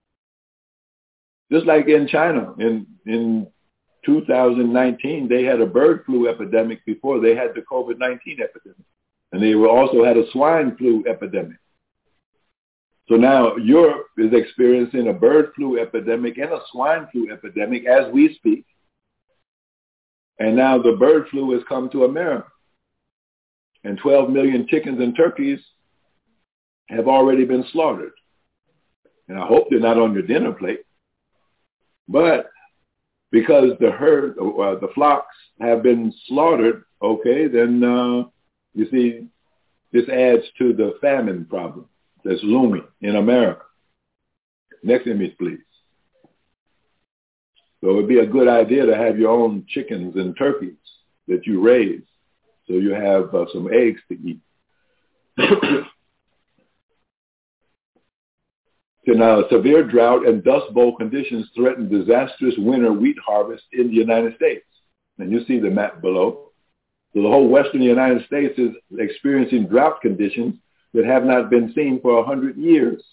Just like in China, in 2019, they had a bird flu epidemic before they had the COVID-19 epidemic. And they also had a swine flu epidemic. So now Europe is experiencing a bird flu epidemic and a swine flu epidemic as we speak. And now the bird flu has come to America. And 12 million chickens and turkeys have already been slaughtered. And I hope they're not on your dinner plate. But because the herd, the flocks have been slaughtered, okay, then you see, this adds to the famine problem that's looming in America. Next image, please. So it would be a good idea to have your own chickens and turkeys that you raise so you have some eggs to eat. So now, severe drought and dust bowl conditions threaten disastrous winter wheat harvest in the United States. And you see the map below. So the whole western United States is experiencing drought conditions that have not been seen for 100 years.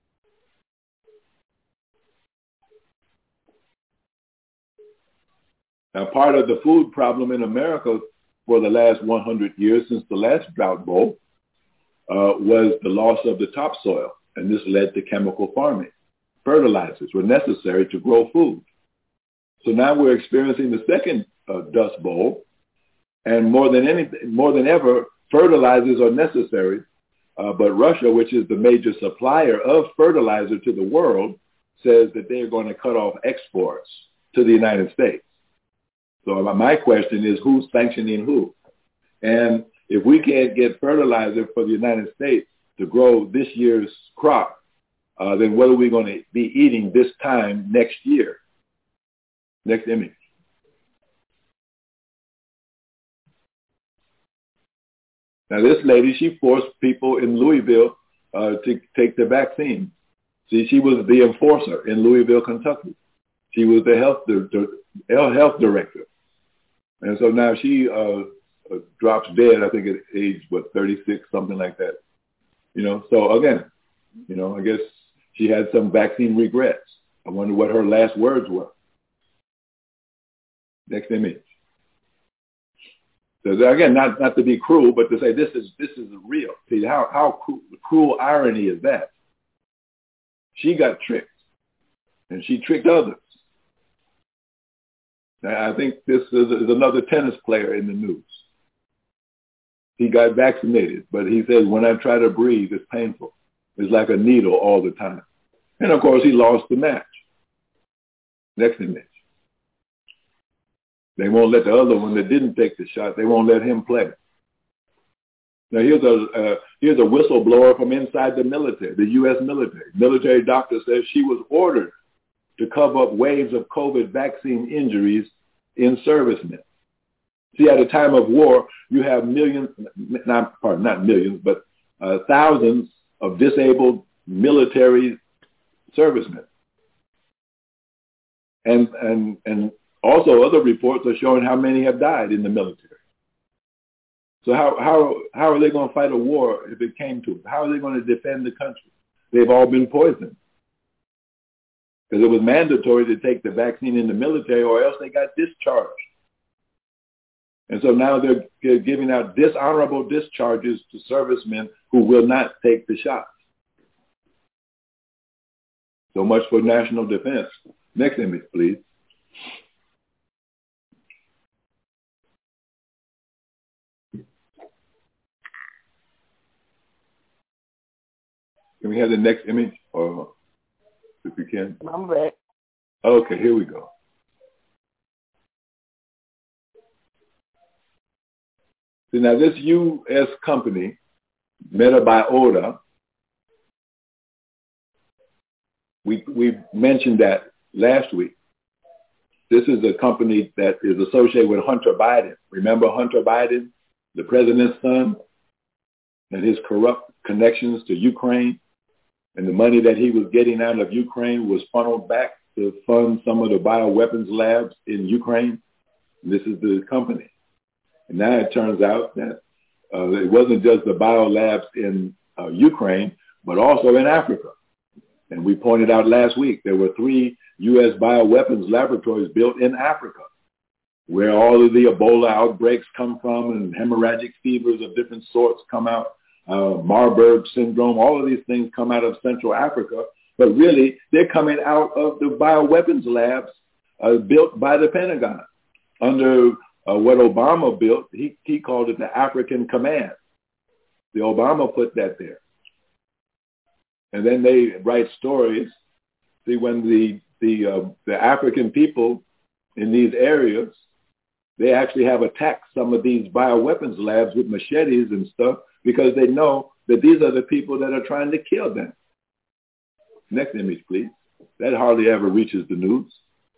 Now, part of the food problem in America for the last 100 years, since the last drought bowl, was the loss of the topsoil. And this led to chemical farming. Fertilizers were necessary to grow food. So now we're experiencing the second dust bowl. And more than ever, fertilizers are necessary. But Russia, which is the major supplier of fertilizer to the world, says that they are going to cut off exports to the United States. So my question is, who's sanctioning who? And if we can't get fertilizer for the United States to grow this year's crop, then what are we going to be eating this time next year? Next image. Now, this lady, she forced people in Louisville to take the vaccine. See, she was the enforcer in Louisville, Kentucky. She was the health director. And so now she drops dead, I think at age, 36, something like that. You know, so again, you know, I guess she had some vaccine regrets. I wonder what her last words were. Next image. So again, not to be cruel, but to say this is real. See how cruel irony is that? She got tricked, and she tricked others. Now, I think this is another tennis player in the news. He got vaccinated, but he says, when I try to breathe, it's painful. It's like a needle all the time. And of course, he lost the match. Next image. They won't let the other one that didn't take the shot, they won't let him play. Now, here's a whistleblower from inside the military, the U.S. military. Military doctor says she was ordered to cover up waves of COVID vaccine injuries in servicemen. See, at a time of war, you have not millions, but thousands of disabled military servicemen. And also other reports are showing how many have died in the military. So how are they going to fight a war if it came to it? How are they going to defend the country? They've all been poisoned. Because it was mandatory to take the vaccine in the military or else they got discharged. And so now they're giving out dishonorable discharges to servicemen who will not take the shots. So much for national defense. Next image, please. Can we have the next image, or if we can? I'm back. Okay, here we go. So now this U.S. company, MetaBiota, we mentioned that last week. This is a company that is associated with Hunter Biden. Remember Hunter Biden, the president's son, and his corrupt connections to Ukraine? And the money that he was getting out of Ukraine was funneled back to fund some of the bioweapons labs in Ukraine. And this is the company. And now it turns out that it wasn't just the biolabs in Ukraine, but also in Africa. And we pointed out last week there were 3 U.S. bioweapons laboratories built in Africa, where all of the Ebola outbreaks come from and hemorrhagic fevers of different sorts come out. Marburg syndrome, all of these things come out of Central Africa, but really they're coming out of the bioweapons labs built by the Pentagon. Under what Obama built, he called it the African Command. The Obama put that there. And then they write stories. See, when the African people in these areas, they actually have attacked some of these bioweapons labs with machetes and stuff, because they know that these are the people that are trying to kill them. Next image, please. That hardly ever reaches the news.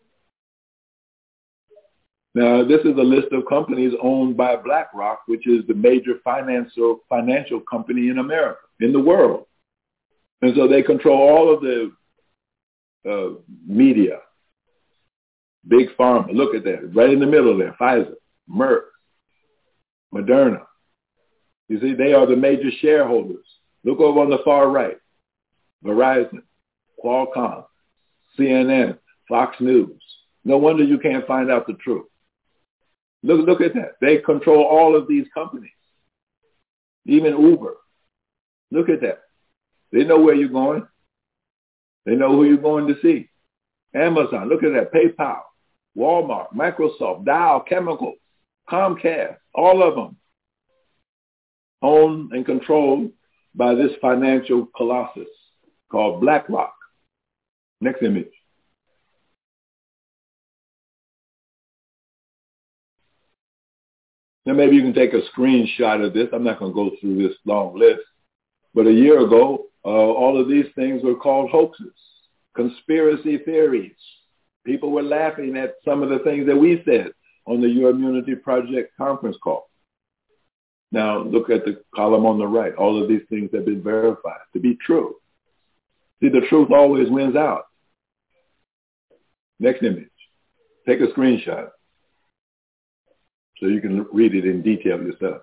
Now, this is a list of companies owned by BlackRock, which is the major financial company in America, in the world. And so they control all of the media, Big Pharma. Look at that, right in the middle there, Pfizer, Merck, Moderna. You see, they are the major shareholders. Look over on the far right. Verizon, Qualcomm, CNN, Fox News. No wonder you can't find out the truth. Look at that. They control all of these companies. Even Uber. Look at that. They know where you're going. They know who you're going to see. Amazon, look at that. PayPal, Walmart, Microsoft, Dow Chemical, Comcast, all of them owned and controlled by this financial colossus called BlackRock. Next image. Now maybe you can take a screenshot of this. I'm not going to go through this long list. But a year ago, all of these things were called hoaxes, conspiracy theories. People were laughing at some of the things that we said on the Your Immunity Project conference call. Now, look at the column on the right. All of these things have been verified to be true. See, the truth always wins out. Next image. Take a screenshot so you can read it in detail yourself.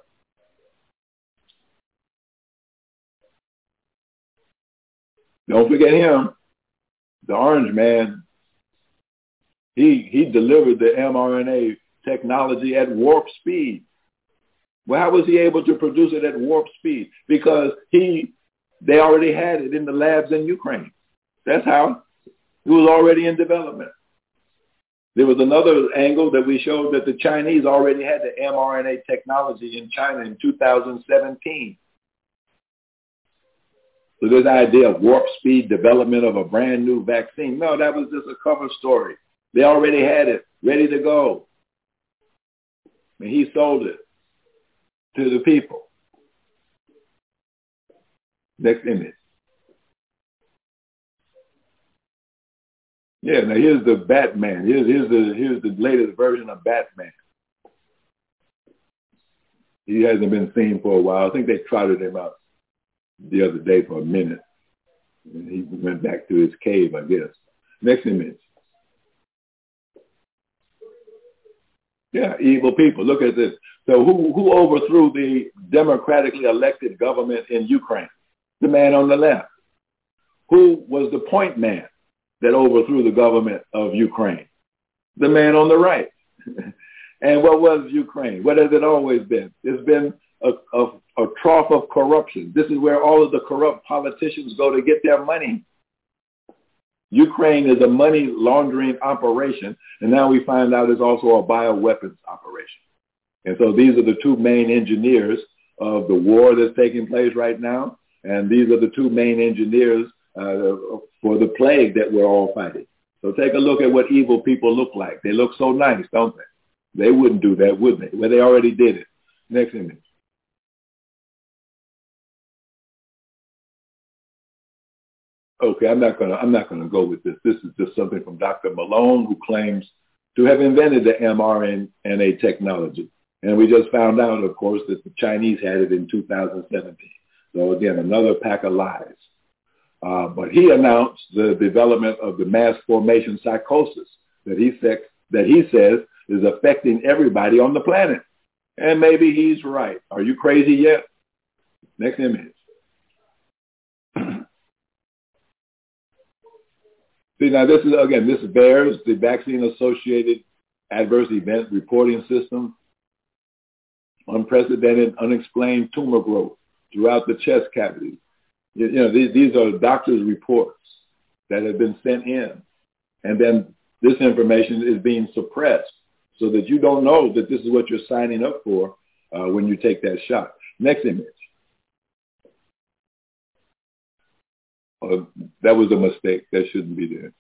Don't forget him, the orange man. He delivered the mRNA technology at warp speed. Well, how was he able to produce it at warp speed? Because they already had it in the labs in Ukraine. That's how. It was already in development. There was another angle that we showed that the Chinese already had the mRNA technology in China in 2017. So this idea of warp speed development of a brand new vaccine, no, that was just a cover story. They already had it ready to go. and he sold it to the people. Next image. Yeah, now here's the Batman. Here's the latest version of Batman. He hasn't been seen for a while. I think they trotted him out the other day for a minute. And he went back to his cave, I guess. Next image. Yeah, evil people. Look at this. So who overthrew the democratically elected government in Ukraine? The man on the left. Who was the point man that overthrew the government of Ukraine? The man on the right. And what was Ukraine? What has it always been? It's been a trough of corruption. This is where all of the corrupt politicians go to get their money. Ukraine is a money laundering operation, and now we find out it's also a bioweapons operation. And so these are the two main engineers of the war that's taking place right now, and these are the two main engineers for the plague that we're all fighting. So take a look at what evil people look like. They look so nice, don't they? They wouldn't do that, would they? Well, they already did it. Next image. Okay, I'm not gonna go with this. This is just something from Dr. Malone, who claims to have invented the mRNA technology. And we just found out, of course, that the Chinese had it in 2017. So again, another pack of lies. But he announced the development of the mass formation psychosis that he says is affecting everybody on the planet. And maybe he's right. Are you crazy yet? Next image. See, now this is VAERS, the Vaccine-Associated Adverse Event Reporting System. Unprecedented, unexplained tumor growth throughout the chest cavity. You know, these are doctors' reports that have been sent in. And then this information is being suppressed so that you don't know that this is what you're signing up for when you take that shot. Next image. That was a mistake. That shouldn't be there.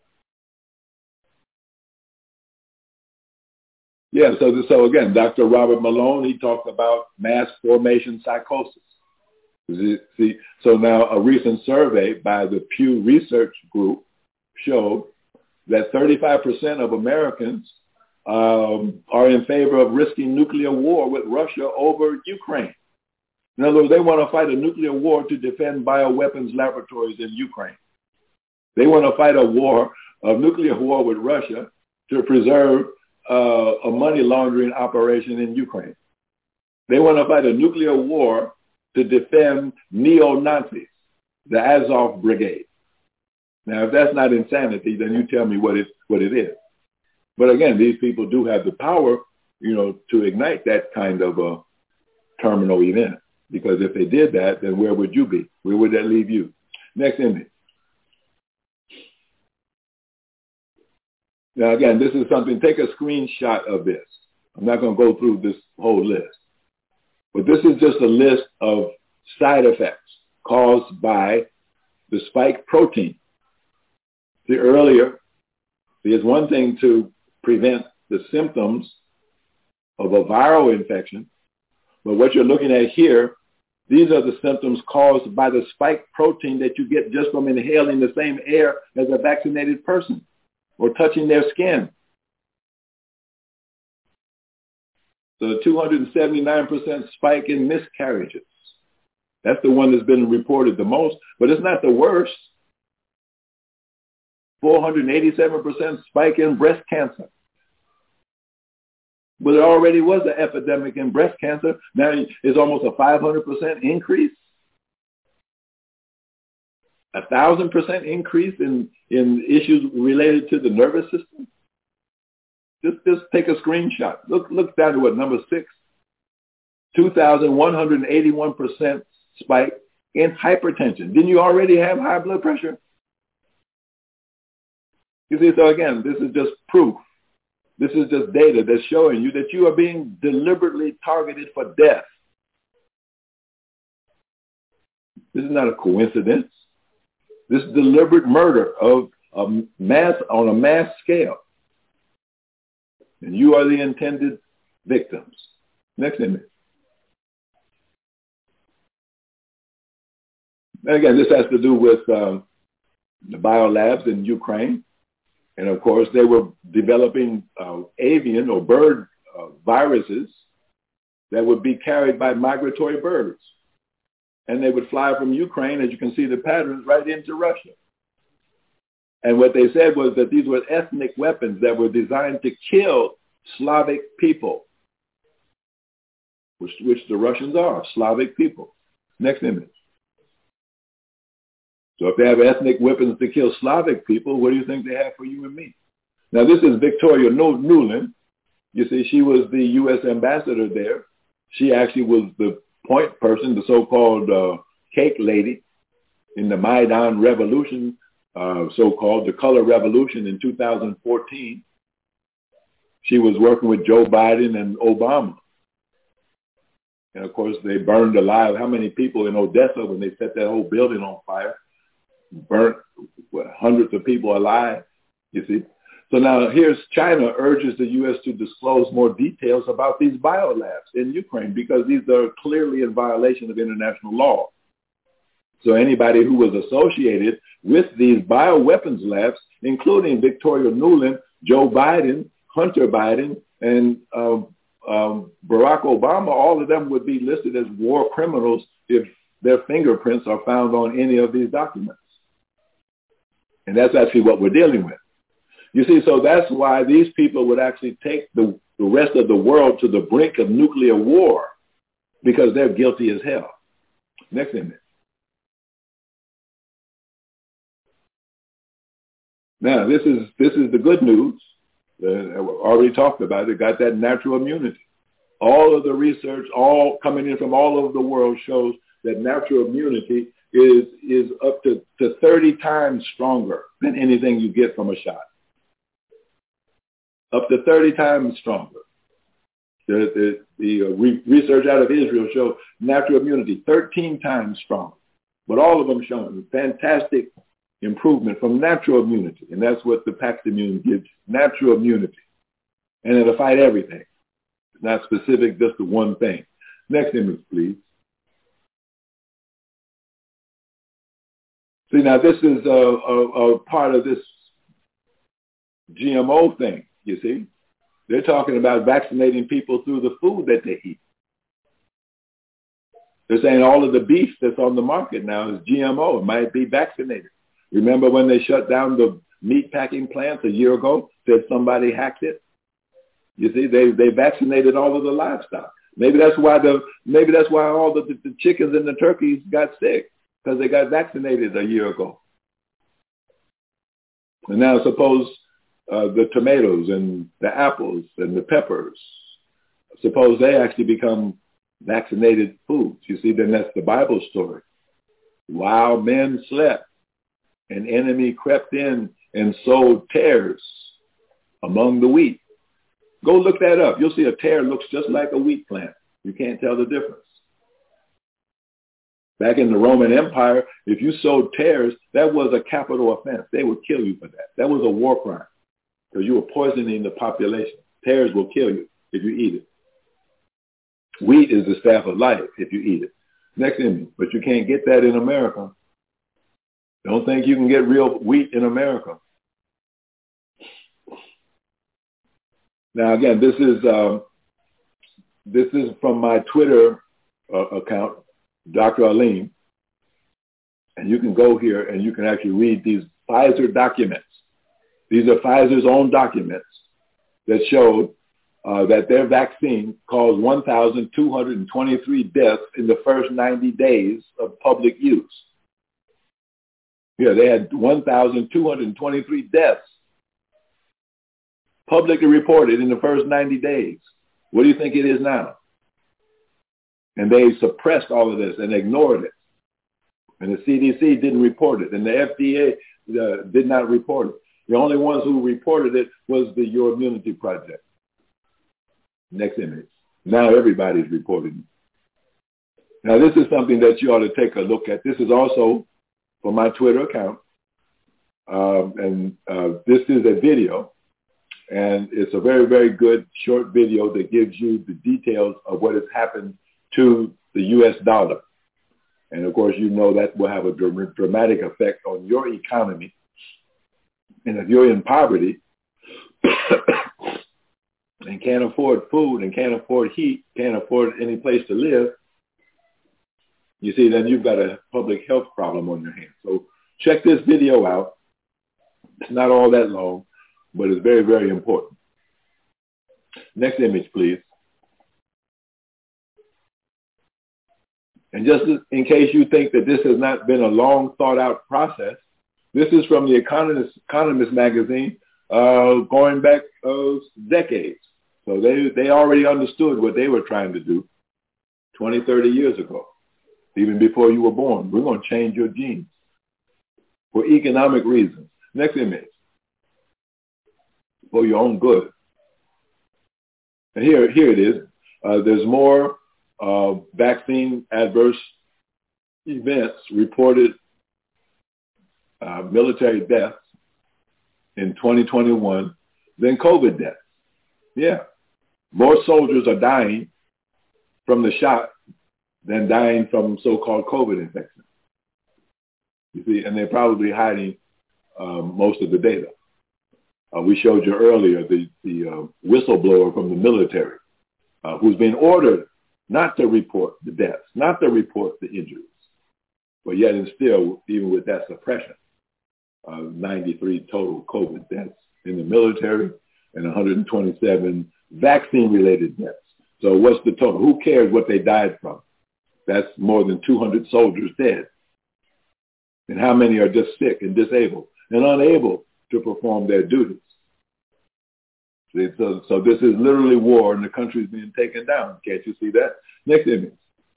Yeah, so again, Dr. Robert Malone, he talked about mass formation psychosis. See, so now a recent survey by the Pew Research Group showed that 35% of Americans are in favor of risking nuclear war with Russia over Ukraine. In other words, they want to fight a nuclear war to defend bioweapons laboratories in Ukraine. They want to fight a nuclear war with Russia to preserve a money laundering operation in Ukraine. They want to fight a nuclear war to defend neo-Nazis, the Azov Brigade. Now, if that's not insanity, then you tell me what it is. But again, these people do have the power, to ignite that kind of a terminal event. Because if they did that, then where would you be? Where would that leave you? Next image. Now, again, this is something, take a screenshot of this. I'm not going to go through this whole list. But this is just a list of side effects caused by the spike protein. See, earlier, there's one thing to prevent the symptoms of a viral infection, but what you're looking at here, these are the symptoms caused by the spike protein that you get just from inhaling the same air as a vaccinated person or touching their skin. So 279% spike in miscarriages. That's the one that's been reported the most, but it's not the worst. 487% spike in breast cancer. But there already was an epidemic in breast cancer. Now it's almost a 500% increase. 1,000% increase in issues related to the nervous system. Just take a screenshot. Look down to what, number 6. 2,181% spike in hypertension. Didn't you already have high blood pressure? You see, so again, this is just proof. This is just data that's showing you that you are being deliberately targeted for death. This is not a coincidence. This is deliberate murder of on a mass scale. And you are the intended victims. Next image. And again, this has to do with the biolabs in Ukraine. And of course, they were developing avian or bird viruses that would be carried by migratory birds. And they would fly from Ukraine, as you can see the patterns, right into Russia. And what they said was that these were ethnic weapons that were designed to kill Slavic people, which the Russians are, Slavic people. Next image. So if they have ethnic weapons to kill Slavic people, what do you think they have for you and me? Now, this is Victoria Nuland. You see, she was the U.S. ambassador there. She actually was the point person, the so-called cake lady in the Maidan Revolution, so-called the Color Revolution in 2014. She was working with Joe Biden and Obama. And, of course, they burned alive how many people in Odessa when they set that whole building on fire? Burnt hundreds of people alive, you see. So now here's China urges the U.S. to disclose more details about these biolabs in Ukraine because these are clearly in violation of international law. So anybody who was associated with these bioweapons labs, including Victoria Nuland, Joe Biden, Hunter Biden, and Barack Obama, all of them would be listed as war criminals if their fingerprints are found on any of these documents. And that's actually what we're dealing with. You see, so that's why these people would actually take the rest of the world to the brink of nuclear war because they're guilty as hell. Next image. Now, this is the good news. I already talked about it. Got that natural immunity. All of the research, all coming in from all over the world, shows that natural immunity is up to 30 times stronger than anything you get from a shot. Up to 30 times stronger. The research out of Israel shows natural immunity 13 times stronger. But all of them showing fantastic improvement from natural immunity. And that's what the Paximune gives, natural immunity. And it'll fight everything. It's not specific just to one thing. Next image, please. See, now this is a part of this GMO thing, you see. They're talking about vaccinating people through the food that they eat. They're saying all of the beef that's on the market now is GMO. It might be vaccinated. Remember when they shut down the meat packing plants a year ago, said somebody hacked it? You see, they vaccinated all of the livestock. Maybe that's why all the chickens and the turkeys got sick, because they got vaccinated a year ago. And now suppose the tomatoes and the apples and the peppers, suppose they actually become vaccinated foods. You see, then that's the Bible story. While men slept, an enemy crept in and sowed tares among the wheat. Go look that up. You'll see a tare looks just like a wheat plant. You can't tell the difference. Back in the Roman Empire, if you sowed tares, that was a capital offense. They would kill you for that. That was a war crime because you were poisoning the population. Tares will kill you if you eat it. Wheat is the staff of life if you eat it. Next image. But you can't get that in America. Don't think you can get real wheat in America. Now, again, this is from my Twitter account, Dr. Aleem, and you can go here and you can actually read these Pfizer documents. These are Pfizer's own documents that showed that their vaccine caused 1,223 deaths in the first 90 days of public use. Yeah, they had 1,223 deaths publicly reported in the first 90 days. What do you think it is now? And they suppressed all of this and ignored it. And the CDC didn't report it. And the FDA did not report it. The only ones who reported it was the Your Immunity Project. Next image. Now everybody's reporting it. Now this is something that you ought to take a look at. This is also from my Twitter account. And this is a video And it's a very, very good short video that gives you the details of what has happened to the U.S. dollar. And of course, you know that will have a dramatic effect on your economy. And if you're in poverty and can't afford food and can't afford heat, can't afford any place to live, you see, then you've got a public health problem on your hands. So check this video out. It's not all that long, but it's very, very important. Next image, please. And just in case you think that this has not been a long thought out process, this is from the Economist magazine going back decades. So they already understood what they were trying to do 20, 30 years ago, even before you were born. We're going to change your genes for economic reasons. Next image. For your own good. And here it is. There's more vaccine adverse events reported, military deaths in 2021 than COVID deaths. Yeah. More soldiers are dying from the shot than dying from so-called COVID infection. You see, and they're probably hiding most of the data. We showed you earlier the whistleblower from the military who's been ordered not to report the deaths, not to report the injuries, but yet and still, even with that suppression, 93 total COVID deaths in the military and 127 vaccine-related deaths. So what's the total? Who cares what they died from? That's more than 200 soldiers dead. And how many are just sick and disabled and unable to perform their duties? So this is literally war, and the country's being taken down. Can't you see that? Next image.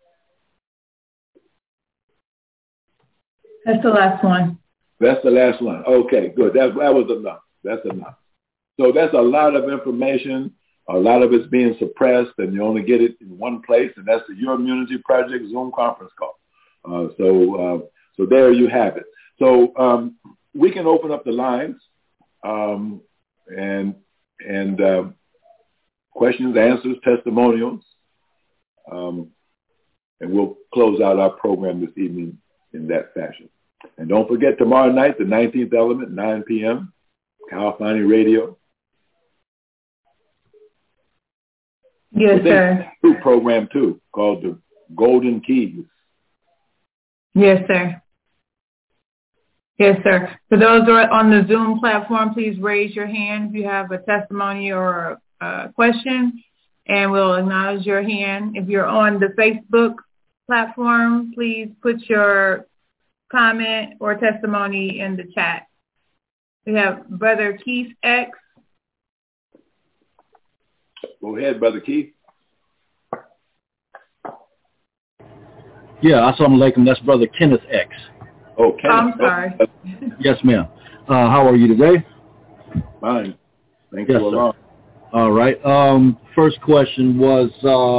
That's the last one. That's the last one. Okay, good. That was enough. That's enough. So that's a lot of information. A lot of it's being suppressed, and you only get it in one place, and that's the Your Immunity Project Zoom conference call. So there you have it. So we can open up the lines and questions, answers, testimonials, and we'll close out our program this evening in that fashion. And don't forget tomorrow night, the 19th Element, 9 p.m., Kyle Fani Radio. Yes, sir. New program too, called the Golden Keys. Yes, sir. Yes, sir. For those who are on the Zoom platform, please raise your hand if you have a testimony or a question, and we'll acknowledge your hand. If you're on the Facebook platform, please put your comment or testimony in the chat. We have Brother Keith X. Go ahead, Brother Keith. Yeah, assalamu alaikum. That's Brother Kenneth X. Oh, Kenneth. I'm sorry. Yes, ma'am. How are you today? Fine. Thank you. Sir. All right. First question was,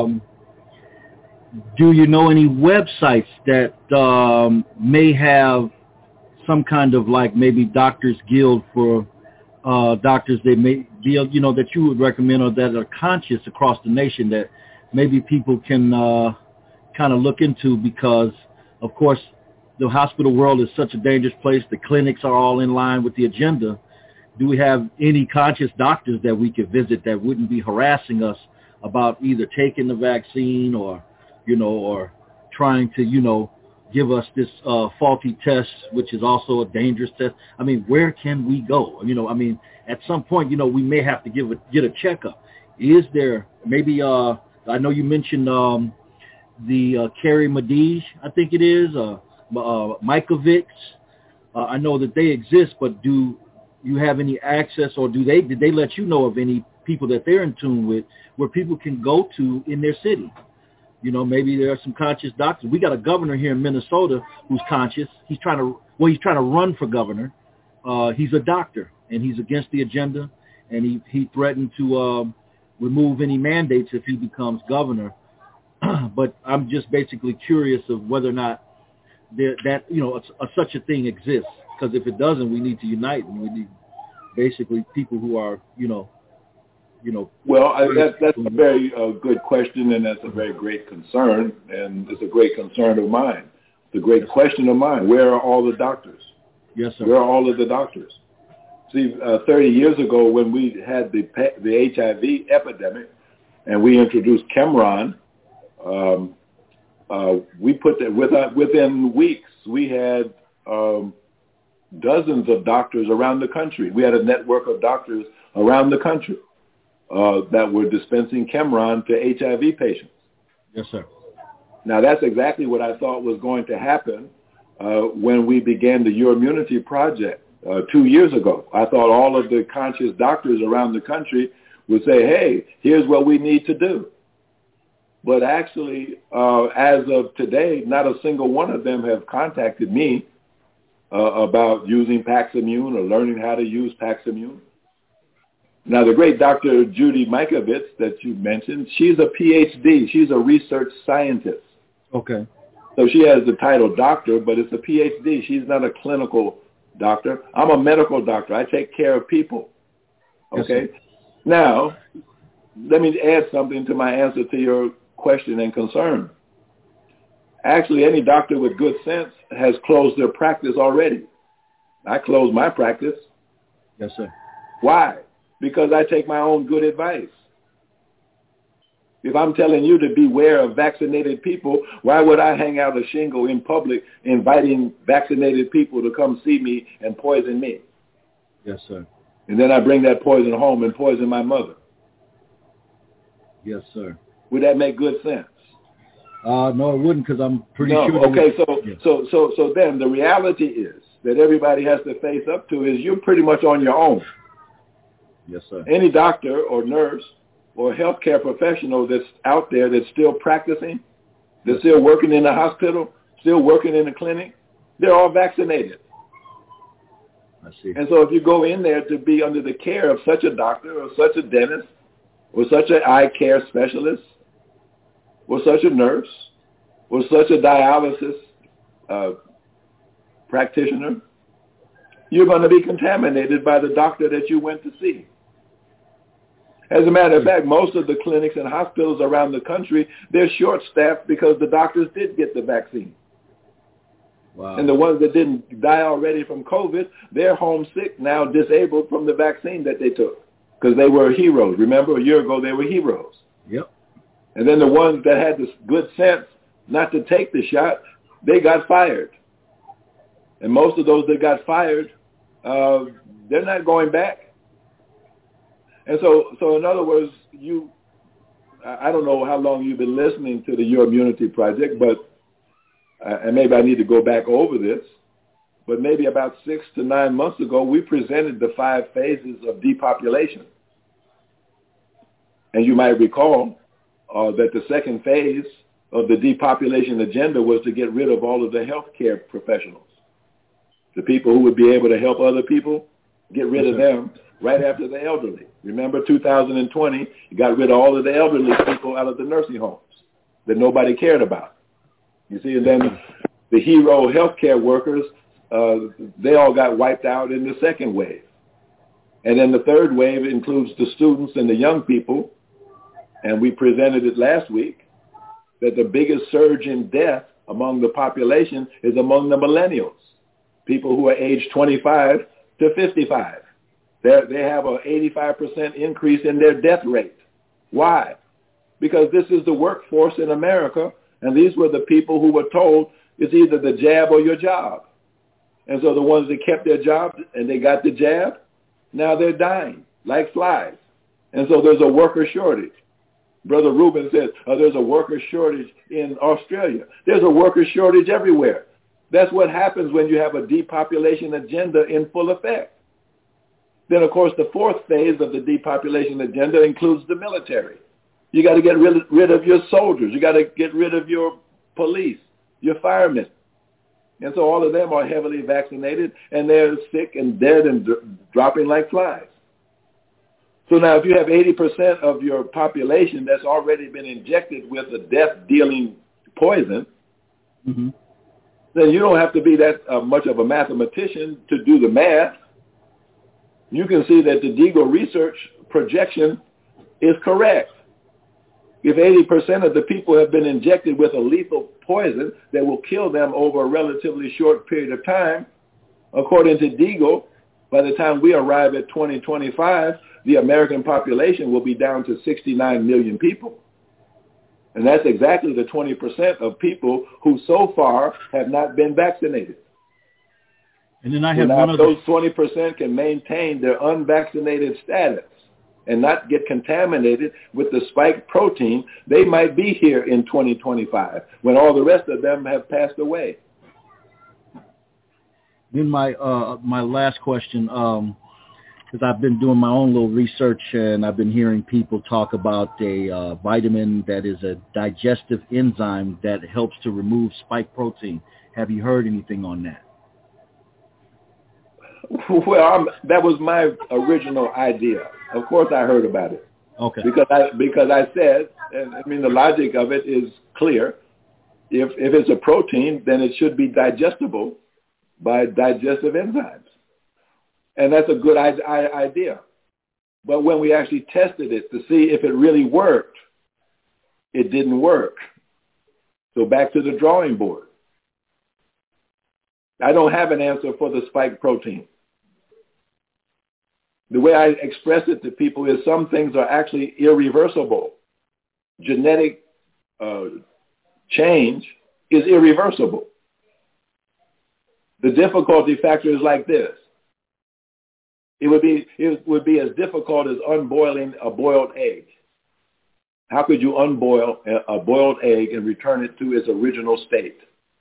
do you know any websites that may have some kind of like maybe Doctors Guild for doctors that may be, that you would recommend or that are conscious across the nation that maybe people can kind of look into, because, of course, the hospital world is such a dangerous place. The clinics are all in line with the agenda. Do we have any conscious doctors that we could visit that wouldn't be harassing us about either taking the vaccine or, or trying to, give us this faulty test, which is also a dangerous test? I mean, where can we go? At some point, we may have to get a checkup. Is there maybe, I know you mentioned the Carrie Madej, I think it is, Mycovix. I know that they exist, but do you have any access, or did they let you know of any people that they're in tune with where people can go to in their city? Maybe there are some conscious doctors. We got a governor here in Minnesota who's conscious. He's trying to run for governor. He's a doctor, and he's against the agenda, and he threatened to remove any mandates if he becomes governor. But I'm just basically curious of whether or not such a thing exists. Because if it doesn't, we need to unite, and we need basically people who are, Well, that's a very good question, and that's a very great concern, and it's a great concern of mine. It's a great question of mine. Where are all the doctors? Yes, sir. Where are all of the doctors? See, 30 years ago when we had the HIV epidemic and we introduced Chemron, we put that within weeks, we had dozens of doctors around the country. We had a network of doctors around the country that were dispensing Chemron to HIV patients. Yes, sir. Now, that's exactly what I thought was going to happen when we began the Euroimmunity Project 2 years ago. I thought all of the conscious doctors around the country would say, hey, here's what we need to do. But actually, as of today, not a single one of them have contacted me about using Paximune or learning how to use Paximune. Now, the great Dr. Judy Mikovits that you mentioned, she's a PhD. She's a research scientist. Okay. So she has the title doctor, but it's a PhD. She's not a clinical doctor. I'm a medical doctor. I take care of people. Okay? Yes, now, let me add something to my answer to your question and concern. Actually, any doctor with good sense has closed their practice already. I closed my practice. Yes, sir. Why? Because I take my own good advice. If I'm telling you to beware of vaccinated people, why would I hang out a shingle in public inviting vaccinated people to come see me and poison me? Yes, sir. And then I bring that poison home and poison my mother. Yes, sir. Would that make good sense? No, it wouldn't, because I'm pretty sure. Okay, so then the reality is that everybody has to face up to is you're pretty much on your own. Yes, sir. Any doctor or nurse or healthcare professional that's out there that's still practicing, that's still working in the hospital, still working in the clinic, they're all vaccinated. I see. And so if you go in there to be under the care of such a doctor or such a dentist or such an eye care specialist or such a nurse or such a dialysis practitioner, you're going to be contaminated by the doctor that you went to see. As a matter of fact, most of the clinics and hospitals around the country, they're short-staffed because the doctors did get the vaccine. Wow. And the ones that didn't die already from COVID, they're homesick now, disabled from the vaccine that they took because they were heroes. Remember, a year ago, they were heroes. Yep. And then the ones that had the good sense not to take the shot, they got fired. And most of those that got fired, they're not going back. And so in other words, I don't know how long you've been listening to the Euroimmunity Project, but, and maybe I need to go back over this, but maybe about 6 to 9 months ago, we presented the 5 phases of depopulation. And you might recall that the second phase of the depopulation agenda was to get rid of all of the healthcare professionals. The people who would be able to help other people, get rid of them right after the elderly. Remember 2020, you got rid of all of the elderly people out of the nursing homes that nobody cared about. You see, and then the hero healthcare workers, they all got wiped out in the second wave. And then the third wave includes the students and the young people, and we presented it last week, that the biggest surge in death among the population is among the millennials, people who are aged 25 to 55. They have an 85% increase in their death rate. Why? Because this is the workforce in America, and these were the people who were told it's either the jab or your job. And so the ones that kept their job and they got the jab, now they're dying like flies. And so there's a worker shortage. Brother Rubin says, there's a worker shortage in Australia. There's a worker shortage everywhere. That's what happens when you have a depopulation agenda in full effect. Then, of course, the fourth phase of the depopulation agenda includes the military. You got to get rid of your soldiers. You got to get rid of your police, your firemen. And so all of them are heavily vaccinated, and they're sick and dead and dropping like flies. So now if you have 80% of your population that's already been injected with a death-dealing poison, then you don't have to be that much of a mathematician to do the math. You can see that the Deagle research projection is correct. If 80% of the people have been injected with a lethal poison that will kill them over a relatively short period of time, according to Deagle, by the time we arrive at 2025, the American population will be down to 69 million people. And that's exactly the 20% of people who so far have not been vaccinated. And then I have one of those 20% can maintain their unvaccinated status and not get contaminated with the spike protein, they might be here in 2025 when all the rest of them have passed away. Then my last question, because I've been doing my own little research and I've been hearing people talk about a vitamin that is a digestive enzyme that helps to remove spike protein. Have you heard anything on that? Well, that was my original idea. Of course, I heard about it. Okay. Because I said, and I mean the logic of it is clear. If it's a protein, then it should be digestible by digestive enzymes, and that's a good idea. But when we actually tested it to see if it really worked, it didn't work. So back to the drawing board. I don't have an answer for the spike protein. The way I express it to people is some things are actually irreversible. Genetic change is irreversible. The difficulty factor is like this. It would be as difficult as unboiling a boiled egg. How could you unboil a boiled egg and return it to its original state?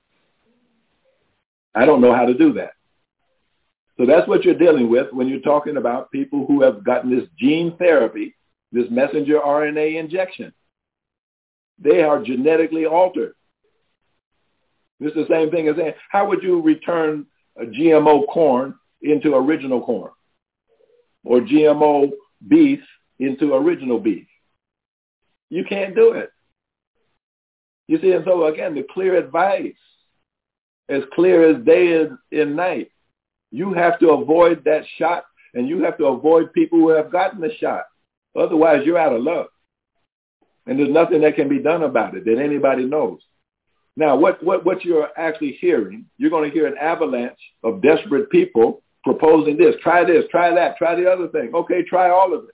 I don't know how to do that. So that's what you're dealing with when you're talking about people who have gotten this gene therapy, this messenger RNA injection. They are genetically altered. This is the same thing as saying, how would you return a GMO corn into original corn? Or GMO beef into original beef? You can't do it. You see, and so again, the clear advice, as clear as day and night, you have to avoid that shot, and you have to avoid people who have gotten the shot. Otherwise, you're out of luck. And there's nothing that can be done about it that anybody knows. Now, what you're actually hearing, you're going to hear an avalanche of desperate people proposing this, try that, try the other thing. Okay, try all of it.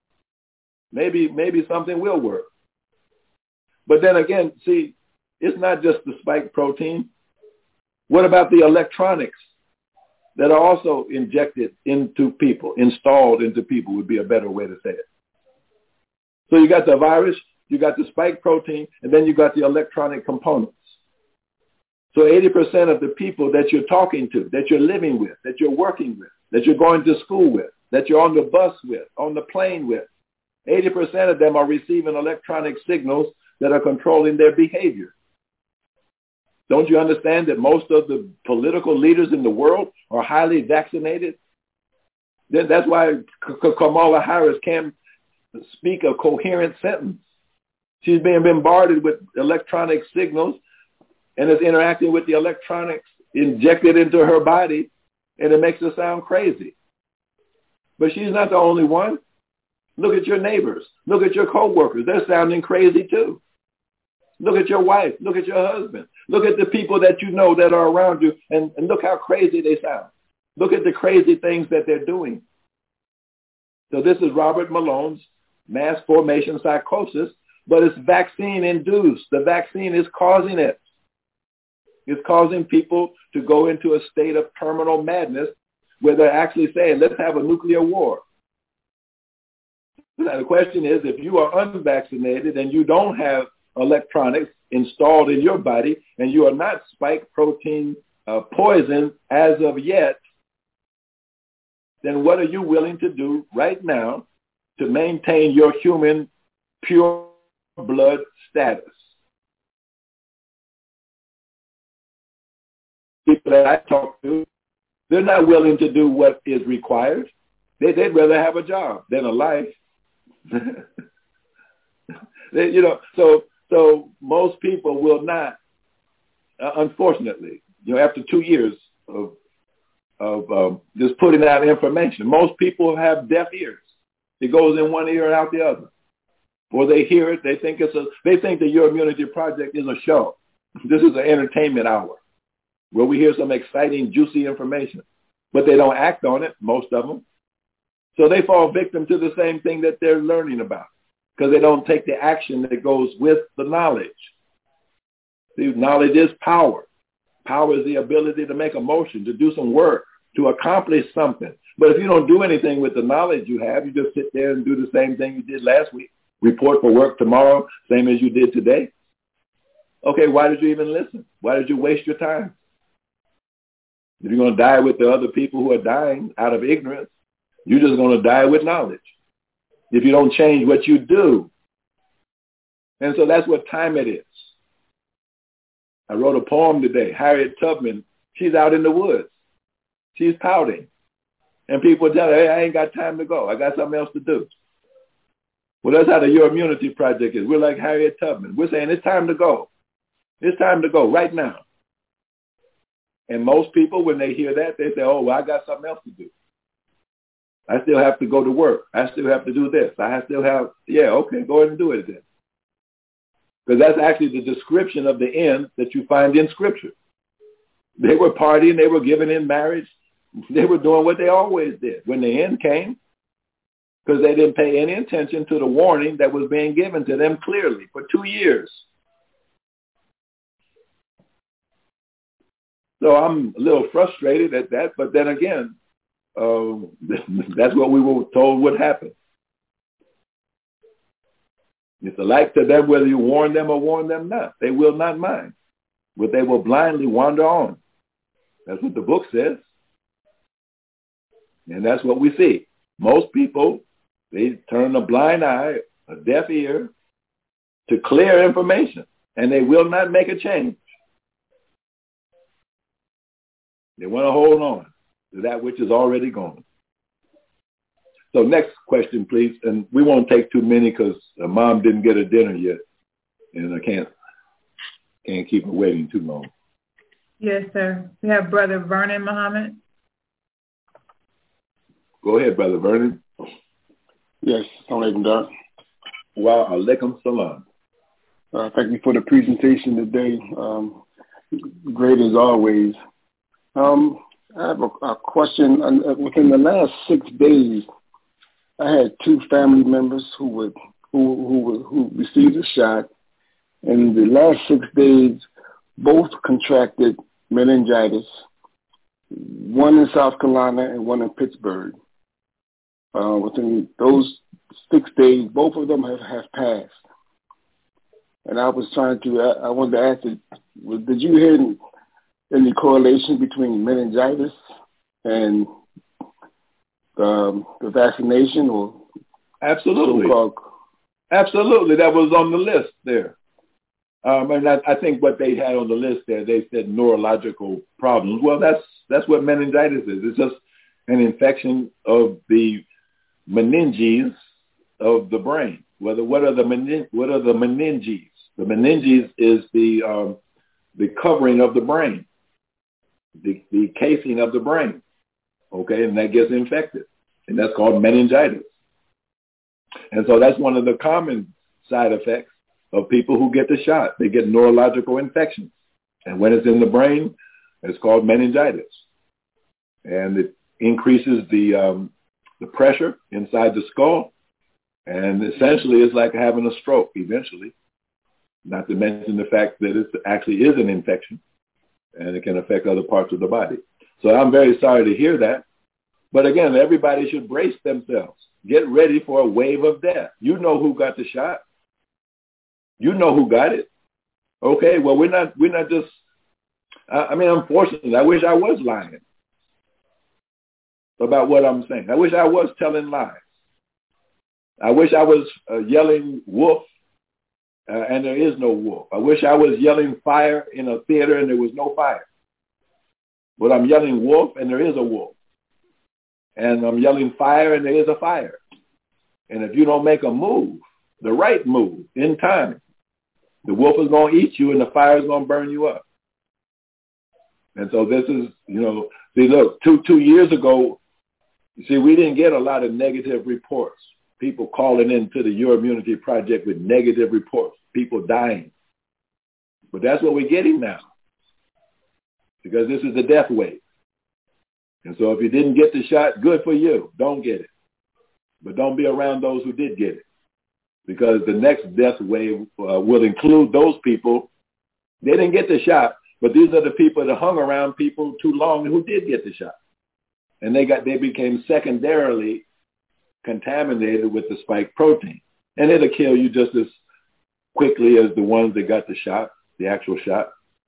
Maybe something will work. But then again, see, it's not just the spike protein. What about the electronics that are also injected into people, installed into people would be a better way to say it. So you got the virus, you got the spike protein, and then you got the electronic components. So 80% of the people that you're talking to, that you're living with, that you're working with, that you're going to school with, that you're on the bus with, on the plane with, 80% of them are receiving electronic signals that are controlling their behavior. Don't you understand that most of the political leaders in the world are highly vaccinated? Then that's why Kamala Harris can't speak a coherent sentence. She's being bombarded with electronic signals and is interacting with the electronics injected into her body, and it makes her sound crazy. But she's not the only one. Look at your neighbors. Look at your coworkers. They're sounding crazy too. Look at your wife. Look at your husband. Look at the people that you know that are around you, and look how crazy they sound. Look at the crazy things that they're doing. So this is Robert Malone's mass formation psychosis, but it's vaccine-induced. The vaccine is causing it. It's causing people to go into a state of terminal madness where they're actually saying, let's have a nuclear war. Now, the question is, if you are unvaccinated and you don't have electronics installed in your body and you are not spike protein poisoned as of yet, then what are you willing to do right now to maintain your human pure blood status? People that I talk to, they're not willing to do what is required. They'd rather have a job than a life. So most people will not, unfortunately, after 2 years of just putting out information, most people have deaf ears. It goes in one ear and out the other. or they hear it, they think the Your Immunity Project is a show. This is an entertainment hour where we hear some exciting, juicy information, but they don't act on it, most of them. So they fall victim to the same thing that they're learning about because they don't take the action that goes with the knowledge. See, knowledge is power. Power is the ability to make a motion, to do some work, to accomplish something. But if you don't do anything with the knowledge you have, you just sit there and do the same thing you did last week. Report for work tomorrow, same as you did today. Okay, why did you even listen? Why did you waste your time? If you're going to die with the other people who are dying out of ignorance, you're just going to die with knowledge if you don't change what you do. And so that's what time it is. I wrote a poem today. Harriet Tubman, she's out in the woods. She's pouting. And people tell her, hey, I ain't got time to go. I got something else to do. Well, that's how the Your Immunity Project is. We're like Harriet Tubman. We're saying it's time to go. It's time to go right now. And most people, when they hear that, they say, oh, well, I got something else to do. I still have to go to work. I still have to do this. Okay, go ahead and do it then. Because that's actually the description of the end that you find in Scripture. They were partying. They were giving in marriage. They were doing what they always did when the end came, because they didn't pay any attention to the warning that was being given to them clearly for 2 years. So I'm a little frustrated at that, but then again, that's what we were told would happen. It's alike to them whether you warn them or warn them not. They will not mind, but they will blindly wander on. That's what the book says. And that's what we see. Most people, they turn a blind eye, a deaf ear, to clear information, and they will not make a change. They want to hold on to that which is already gone. So next question, please. And we won't take too many because Mom didn't get her dinner yet, and I can't keep her waiting too long. Yes, sir. We have Brother Vernon Muhammad. Go ahead, Brother Vernon. Yes, alaikum, Doc. Wa alaikum salam. Thank you for the presentation today. Great as always. I have a question. Within the last 6 days, I had 2 family members who received a shot. In the last 6 days, both contracted meningitis. One in South Carolina and one in Pittsburgh. Within those 6 days, both of them have passed. And I wanted to ask you, did you hear any correlation between meningitis and the vaccination or absolutely, absolutely, that was on the list there. And I think what they had on the list there, they said neurological problems. Well, that's what meningitis is. It's just an infection of the meninges of the brain. What are the meninges? The meninges is the covering of the brain, the casing of the brain. Okay, and that gets infected, and that's called meningitis. And so that's one of the common side effects of people who get the shot. They get neurological infections, and when it's in the brain, it's called meningitis, and it increases the pressure inside the skull, and essentially it's like having a stroke eventually, not to mention the fact that it actually is an infection, and it can affect other parts of the body. So I'm very sorry to hear that. But again, everybody should brace themselves. Get ready for a wave of death. You know who got the shot. You know who got it. Okay, well, we're not just, unfortunately, I wish I was lying about what I'm saying. I wish I was telling lies. I wish I was yelling wolf, and there is no wolf. I wish I was yelling fire in a theater and there was no fire. But I'm yelling wolf and there is a wolf. And I'm yelling fire and there is a fire. And if you don't make a move, the right move, in time, the wolf is going to eat you and the fire is going to burn you up. And so this is, see, look, two years ago, we didn't get a lot of negative reports. people calling into the Your Immunity Project with negative reports, people dying. But that's what we're getting now, because this is the death wave. And so if you didn't get the shot, good for you. Don't get it. But don't be around those who did get it, because the next death wave will include those people. They didn't get the shot, but these are the people that hung around people too long who did get the shot. And they became secondarily contaminated with the spike protein. And it'll kill you just as quickly as the ones that got the shot, the actual shot.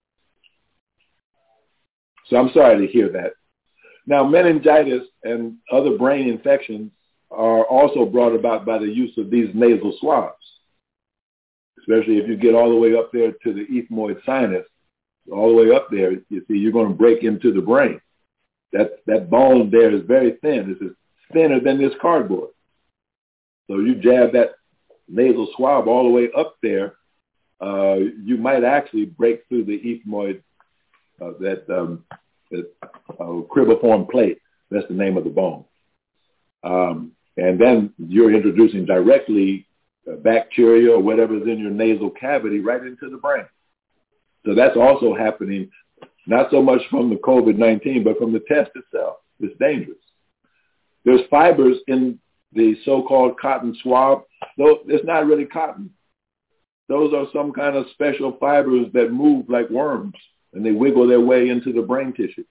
So I'm sorry to hear that. Now, meningitis and other brain infections are also brought about by the use of these nasal swabs, especially if you get all the way up there to the ethmoid sinus, all the way up there, you see, you're going to break into the brain. That bone there is very thin. It's thinner than this cardboard. So you jab that nasal swab all the way up there, you might actually break through the ethmoid, that cribriform plate. That's the name of the bone. And then you're introducing directly bacteria or whatever's in your nasal cavity right into the brain. So that's also happening, not so much from the COVID-19, but from the test itself. It's dangerous. There's fibers in the so-called cotton swab. Though it's not really cotton. Those are some kind of special fibers that move like worms, and they wiggle their way into the brain tissue.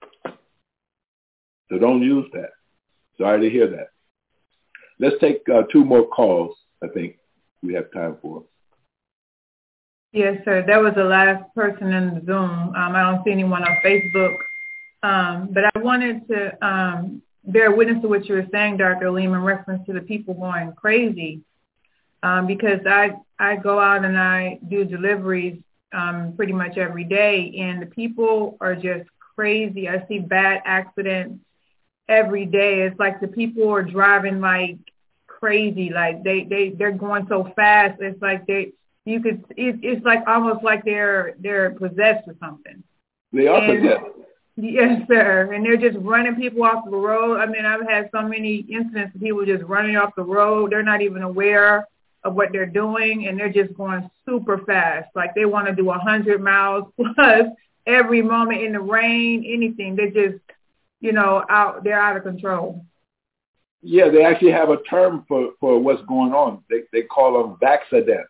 So don't use that. Sorry to hear that. Let's take 2 more calls, I think we have time for. Yes, sir. That was the last person in the Zoom. I don't see anyone on Facebook. But I wanted to bear witness to what you were saying, Dr. Aleem, in reference to the people going crazy. Because I go out and I do deliveries pretty much every day, and the people are just crazy. I see bad accidents every day. It's like the people are driving like crazy, like they're going so fast. It's like it's like almost like they're possessed or something. They are possessed. Yes, sir. And they're just running people off the road. I mean, I've had so many incidents of people just running off the road. They're not even aware of what they're doing, and they're just going super fast. Like they want to do 100 miles plus every moment in the rain, anything. They're just, they're out of control. Yeah, they actually have a term for what's going on. They call them vaxidents.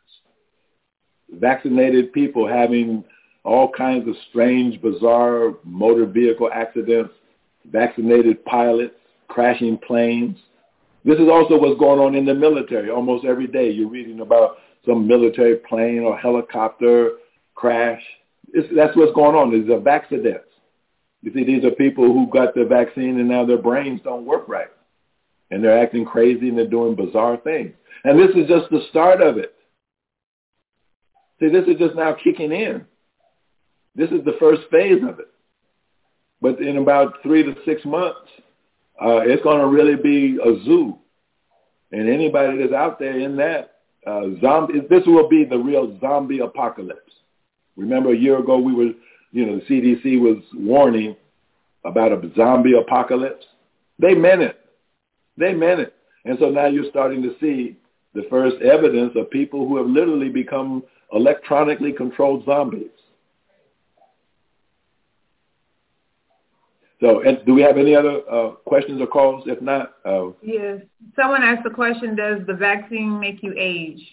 Vaccinated people having all kinds of strange, bizarre motor vehicle accidents, vaccinated pilots, crashing planes. This is also what's going on in the military. Almost every day you're reading about some military plane or helicopter crash. That's what's going on. These are vaccidents. You see, these are people who got the vaccine and now their brains don't work right. And they're acting crazy and they're doing bizarre things. And this is just the start of it. See, this is just now kicking in. This is the first phase of it. But in about 3 to 6 months, it's going to really be a zoo. And anybody that's out there in that this will be the real zombie apocalypse. Remember a year ago the CDC was warning about a zombie apocalypse? They meant it. They meant it. And so now you're starting to see the first evidence of people who have literally become electronically controlled zombies. So, do we have any other questions or calls? If not, yes. Someone asked the question: does the vaccine make you age?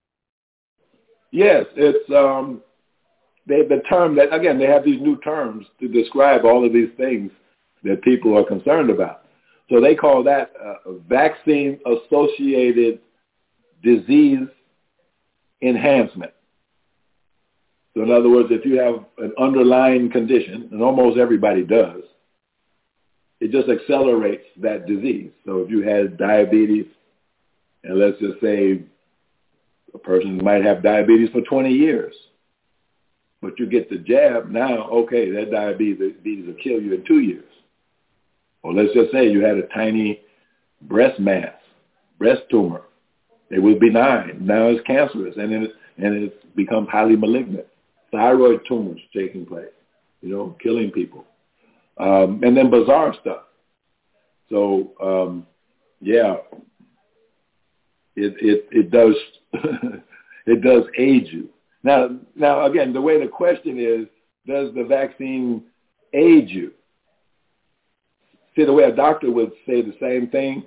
Yes, it's the term that, again, they have these new terms to describe all of these things that people are concerned about. So they call that vaccine-associated disease enhancement. So in other words, if you have an underlying condition, and almost everybody does, it just accelerates that disease. So if you had diabetes, and let's just say a person might have diabetes for 20 years, but you get the jab, now, okay, that diabetes will kill you in 2 years. Or let's just say you had a tiny breast mass, breast tumor. It was benign. Now it's cancerous, and it's become highly malignant. Thyroid tumors taking place, killing people. And then bizarre stuff. So, it does it does aid you. Now again, the way the question is, does the vaccine aid you? See, the way a doctor would say the same thing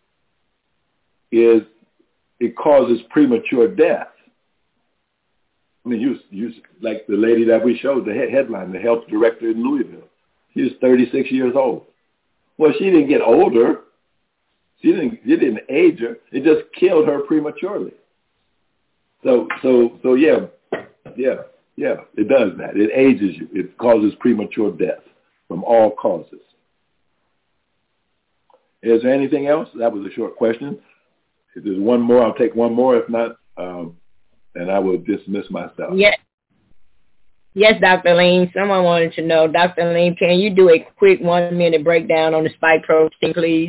is it causes premature death. I mean, you like the lady that we showed, the headline, the health director in Louisville. She was 36 years old. Well, she didn't get older. She didn't age her. It just killed her prematurely. So yeah, it does that. It ages you. It causes premature death from all causes. Is there anything else? That was a short question. If there's one more, I'll take one more. If not, then I will dismiss myself. Yes, Dr. Lean. Someone wanted to know, Dr. Lean, can you do a quick 1-minute breakdown on the spike protein, please?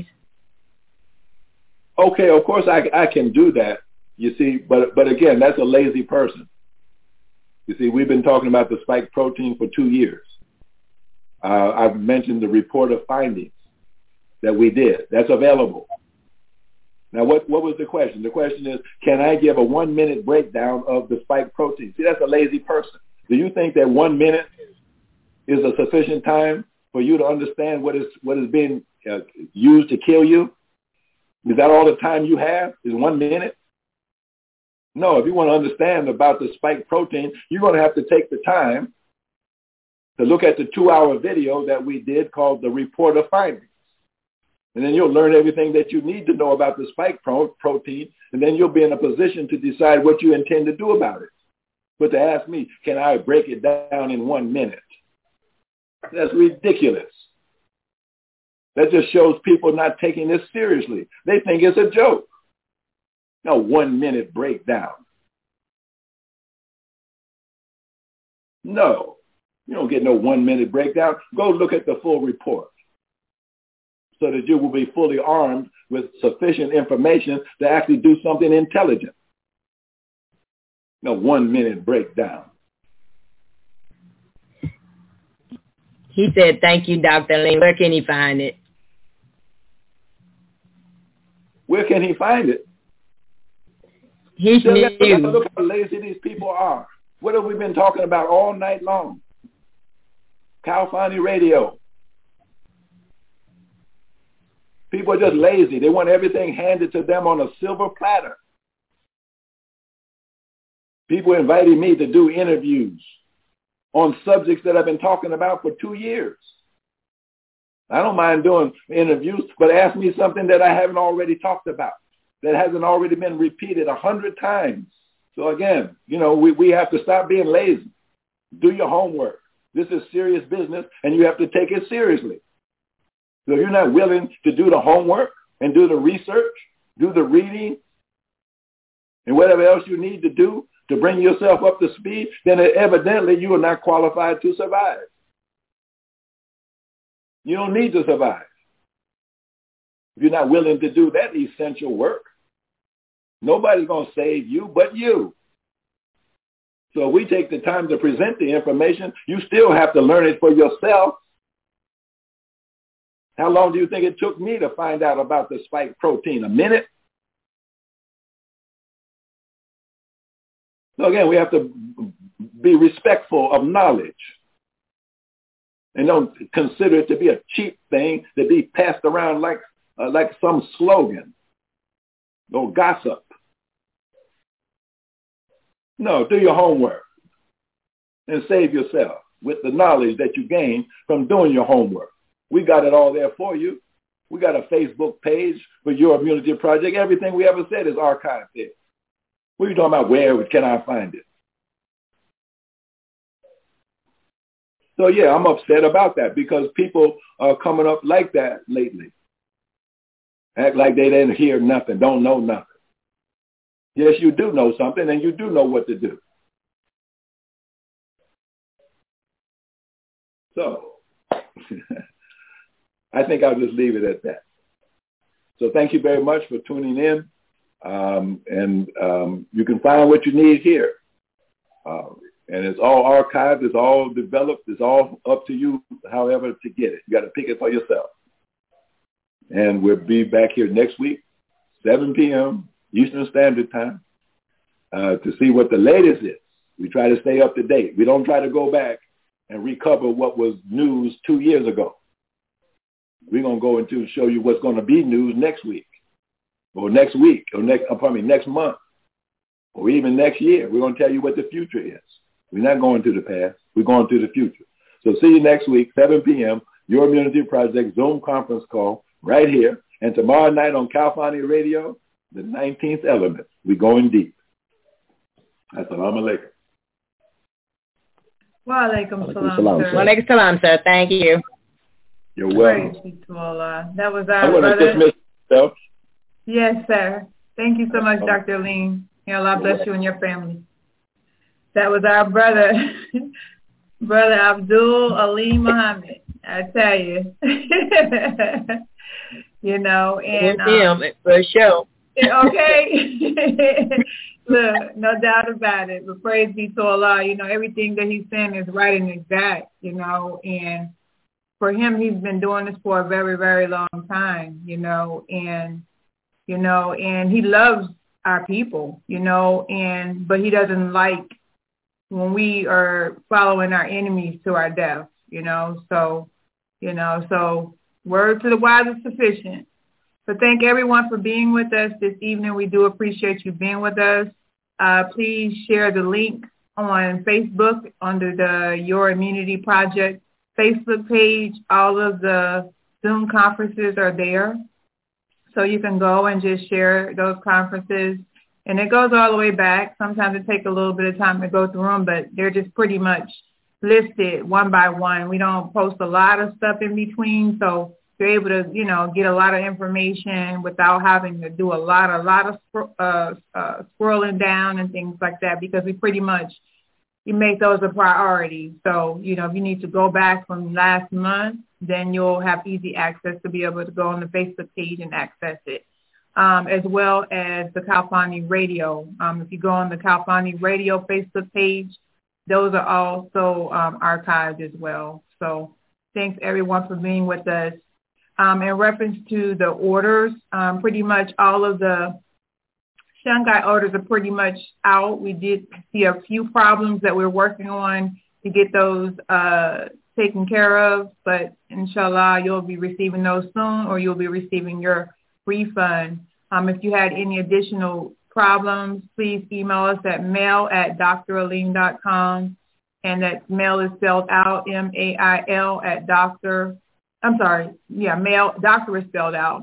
Okay, of course I can do that. You see, but again, that's a lazy person. You see, we've been talking about the spike protein for 2 years. I've mentioned the report of findings that we did. That's available. Now, what was the question? The question is, can I give a 1-minute breakdown of the spike protein? See, that's a lazy person. Do you think that 1 minute is a sufficient time for you to understand what is being used to kill you? Is that all the time you have, is 1 minute? No, if you want to understand about the spike protein, you're going to have to take the time to look at the 2-hour video that we did called the report of findings. And then you'll learn everything that you need to know about the spike protein, and then you'll be in a position to decide what you intend to do about it. But to ask me, can I break it down in 1 minute? That's ridiculous. That just shows people not taking this seriously. They think it's a joke. No 1-minute breakdown. No, you don't get no 1-minute breakdown. Go look at the full report so that you will be fully armed with sufficient information to actually do something intelligent. No 1-minute breakdown. He said, thank you, Dr. Lean. Where can he find it? Where can he find it? He's new. Look how lazy these people are. What have we been talking about all night long? California radio. People are just lazy. They want everything handed to them on a silver platter. People inviting me to do interviews on subjects that I've been talking about for 2 years. I don't mind doing interviews, but ask me something that I haven't already talked about, that hasn't already been repeated 100 times. So again, we have to stop being lazy. Do your homework. This is serious business, and you have to take it seriously. So if you're not willing to do the homework and do the research, do the reading, and whatever else you need to do to bring yourself up to speed, then evidently you are not qualified to survive. You don't need to survive if you're not willing to do that essential work. Nobody's going to save you but you. So if we take the time to present the information, you still have to learn it for yourself. How long do you think it took me to find out about the spike protein? A minute? So again, we have to be respectful of knowledge and don't consider it to be a cheap thing to be passed around like some slogan or gossip. No, do your homework and save yourself with the knowledge that you gain from doing your homework. We got it all there for you. We got a Facebook page for Your Immunity Project. Everything we ever said is archived there. What are you talking about? Where can I find it? So yeah, I'm upset about that because people are coming up like that lately. Act like they didn't hear nothing, don't know nothing. Yes, you do know something, and you do know what to do. So I think I'll just leave it at that. So thank you very much for tuning in. And you can find what you need here. And it's all archived, it's all developed, it's all up to you, however, to get it. You got to pick it for yourself. And we'll be back here next week, 7 p.m., Eastern Standard Time, to see what the latest is. We try to stay up to date. We don't try to go back and recover what was news 2 years ago. We're going to go into and show you what's going to be news next week, or next month, or even next year. We're going to tell you what the future is. We're not going to the past. We're going to the future. So see you next week, 7 p.m., Your Immunity Project Zoom conference call right here. And tomorrow night on California Radio, the 19th Element. We're going deep. Assalamu alaikum. Wa alaikum salam, sir. Wa alaikum salam, sir. Thank you. You're welcome. That was our I want to dismiss myself. Yes, sir. Thank you so much, Dr. Lean. May Allah bless you and your family. That was our brother, Brother Abdul Ali Muhammad. I tell you. You know, and for sure. Okay. Look, no doubt about it. But praise be to Allah. You know, everything that he's saying is right and exact, you know, and for him, he's been doing this for a very, very long time, you know, and he loves our people, you know, but he doesn't like when we are following our enemies to our death, you know, so word to the wise is sufficient. So thank everyone for being with us this evening. We do appreciate you being with us. Please share the link on Facebook under the Your Immunity Project Facebook page. All of the Zoom conferences are there. So you can go and just share those conferences. And it goes all the way back. Sometimes it takes a little bit of time to go through them, but they're just pretty much listed one by one. We don't post a lot of stuff in between, so you're able to, you know, get a lot of information without having to do a lot of scrolling down and things like that, because you make those a priority. So, you know, if you need to go back from last month, then you'll have easy access to be able to go on the Facebook page and access it, as well as the California Radio. If you go on the California Radio Facebook page, those are also archived as well. So thanks, everyone, for being with us. In reference to the orders, pretty much all of the Shanghai orders are pretty much out. We did see a few problems that we're working on to get those taken care of, but inshallah, you'll be receiving those soon, or you'll be receiving your refund. If you had any additional problems, please email us at mail@draleen.com, and that mail is spelled out MAIL at doctor. I'm sorry, mail, doctor is spelled out,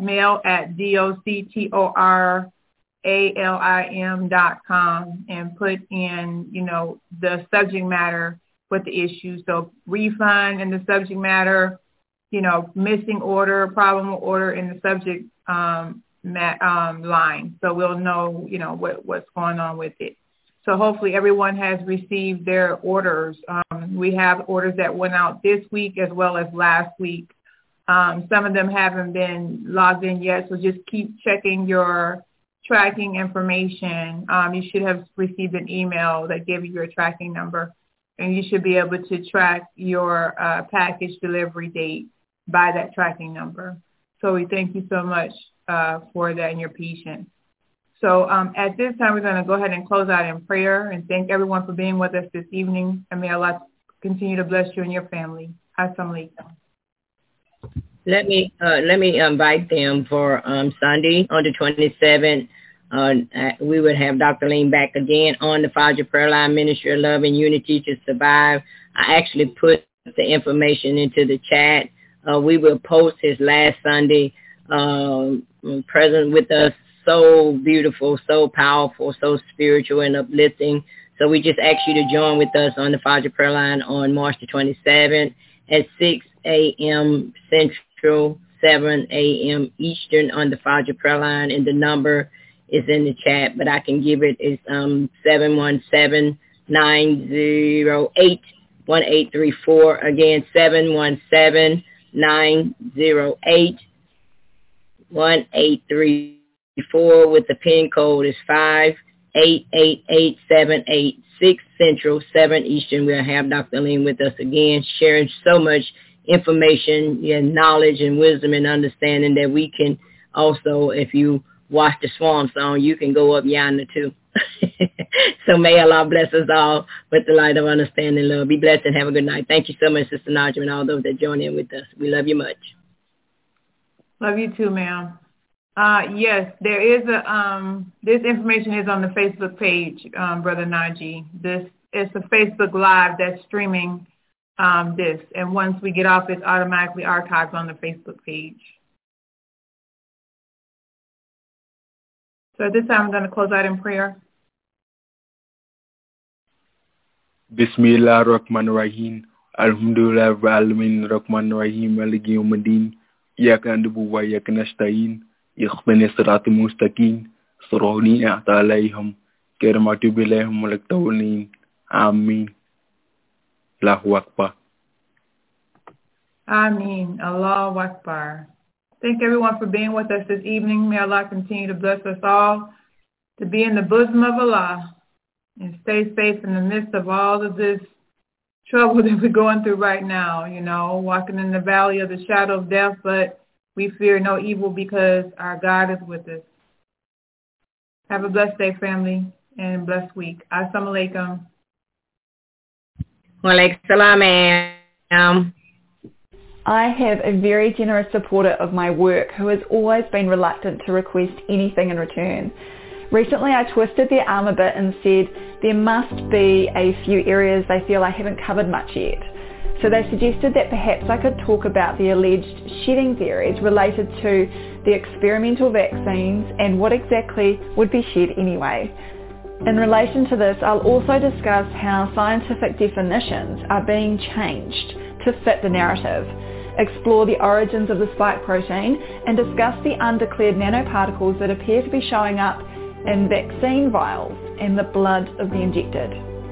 mail@doctoralim.com, and put in, you know, the subject matter with the issue. So refund in the subject matter, you know, missing order, problem order in the subject line. So we'll know, you know, what's going on with it. So hopefully everyone has received their orders. We have orders that went out this week as well as last week. Some of them haven't been logged in yet, so just keep checking your tracking information. You should have received an email that gave you your tracking number, and you should be able to track your package delivery date by that tracking number. So we thank you so much for that and your patience. So at this time, we're going to go ahead and close out in prayer and thank everyone for being with us this evening, and may Allah continue to bless you and your family. Assalamu alaikum. Let me invite them for Sunday on the 27th. We would have Dr. Lean back again on the Fajr Prayer Line, Ministry of Love and Unity to Survive. I actually put the information into the chat. We will post his last Sunday present with us. So beautiful, so powerful, so spiritual and uplifting. So we just ask you to join with us on the Fajr Prayer Line on March the 27th at 6 a.m. Central, 7 a.m. Eastern on the Fajr Prayer Line, and the number is in the chat, but I can give it. It's 717-908-1834. Again, 717-908-1834 with the PIN code is 5888786 Central, 7 Eastern. We'll have Dr. Lean with us again, sharing so much information and knowledge and wisdom and understanding that we can also, if you wash the swamps on, you can go up yonder too. So may Allah bless us all with the light of understanding and love. Be blessed and have a good night. Thank you so much, Sister Naja, and all those that join in with us. We love you much. Love you too, ma'am. Yes, there is this information is on the Facebook page, Brother Najee. It's a Facebook Live that's streaming this, and once we get off, it's automatically archived on the Facebook page. So at this time, I'm going to close out in prayer. Bismillahirrahmanirrahim. Alhamdulillah rabbil alamin rahmanirrahim maliki yawmiddin. Iyyaka na'budu wa iyyaka nasta'in. Ihdinas siratal mustaqim. Siratal ladzina an'amta 'alaihim ghayril maghdubi 'alaihim waladdallin. Amin. Allahu Akbar. Ameen. Allahu Akbar. Thank everyone for being with us this evening. May Allah continue to bless us all to be in the bosom of Allah and stay safe in the midst of all of this trouble that we're going through right now, walking in the valley of the shadow of death, but we fear no evil because our God is with us. Have a blessed day, family, and a blessed week. Assalamu alaikum. Wa alaikum salam, ma'am. I have a very generous supporter of my work who has always been reluctant to request anything in return. Recently I twisted their arm a bit and said there must be a few areas they feel I haven't covered much yet. So they suggested that perhaps I could talk about the alleged shedding theories related to the experimental vaccines and what exactly would be shed anyway. In relation to this, I'll also discuss how scientific definitions are being changed to fit the narrative, explore the origins of the spike protein, and discuss the undeclared nanoparticles that appear to be showing up in vaccine vials and the blood of the injected.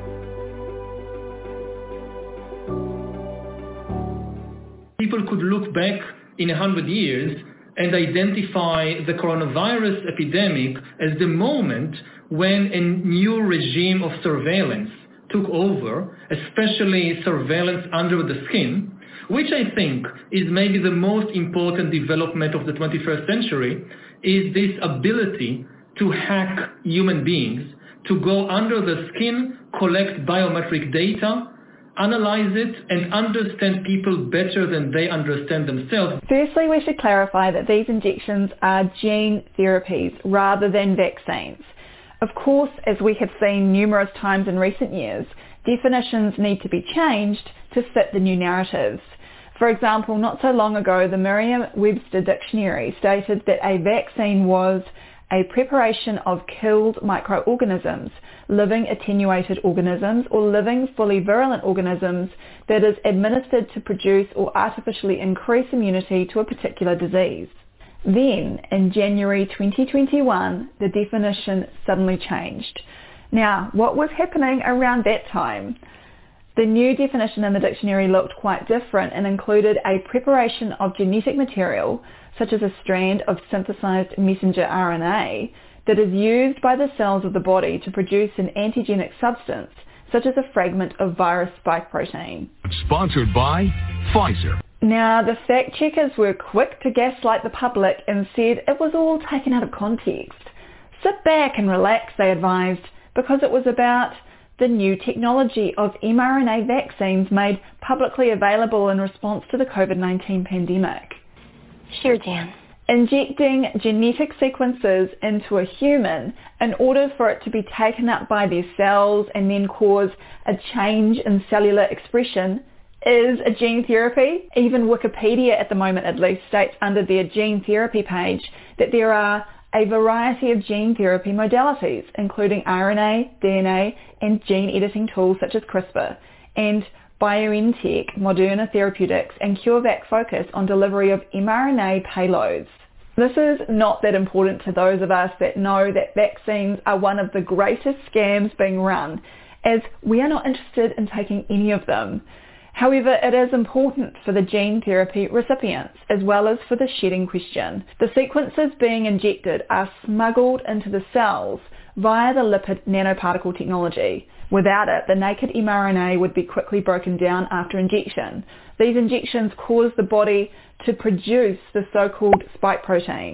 People could look back in 100 years and identify the coronavirus epidemic as the moment when a new regime of surveillance took over, especially surveillance under the skin, which I think is maybe the most important development of the 21st century, is this ability to hack human beings, to go under the skin, collect biometric data, analyze it, and understand people better than they understand themselves. Firstly, we should clarify that these injections are gene therapies rather than vaccines. Of course, as we have seen numerous times in recent years, definitions need to be changed to fit the new narratives. For example, not so long ago, the Merriam-Webster Dictionary stated that a vaccine was a preparation of killed microorganisms, living attenuated organisms, or living fully virulent organisms that is administered to produce or artificially increase immunity to a particular disease. Then, in January 2021, the definition suddenly changed. Now, what was happening around that time? The new definition in the dictionary looked quite different and included a preparation of genetic material, such as a strand of synthesized messenger RNA, that is used by the cells of the body to produce an antigenic substance, such as a fragment of virus spike protein. Sponsored by Pfizer. Now, the fact checkers were quick to gaslight the public and said it was all taken out of context. Sit back and relax, they advised, because it was about the new technology of mRNA vaccines made publicly available in response to the COVID-19 pandemic. Sure, Jan. Injecting genetic sequences into a human in order for it to be taken up by their cells and then cause a change in cellular expression is a gene therapy. Even Wikipedia at the moment at least states under their gene therapy page that there are a variety of gene therapy modalities, including RNA, DNA, and gene editing tools such as CRISPR, and BioNTech, Moderna Therapeutics, and CureVac focus on delivery of mRNA payloads. This is not that important to those of us that know that vaccines are one of the greatest scams being run, as we are not interested in taking any of them. However, it is important for the gene therapy recipients, as well as for the shedding question. The sequences being injected are smuggled into the cells via the lipid nanoparticle technology. Without it, the naked mRNA would be quickly broken down after injection. These injections cause the body to produce the so-called spike protein.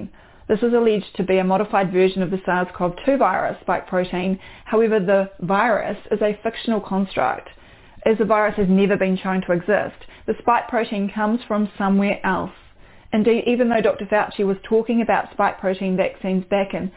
This is alleged to be a modified version of the SARS-CoV-2 virus spike protein. However, the virus is a fictional construct, as the virus has never been shown to exist. The spike protein comes from somewhere else. Indeed, even though Dr. Fauci was talking about spike protein vaccines back in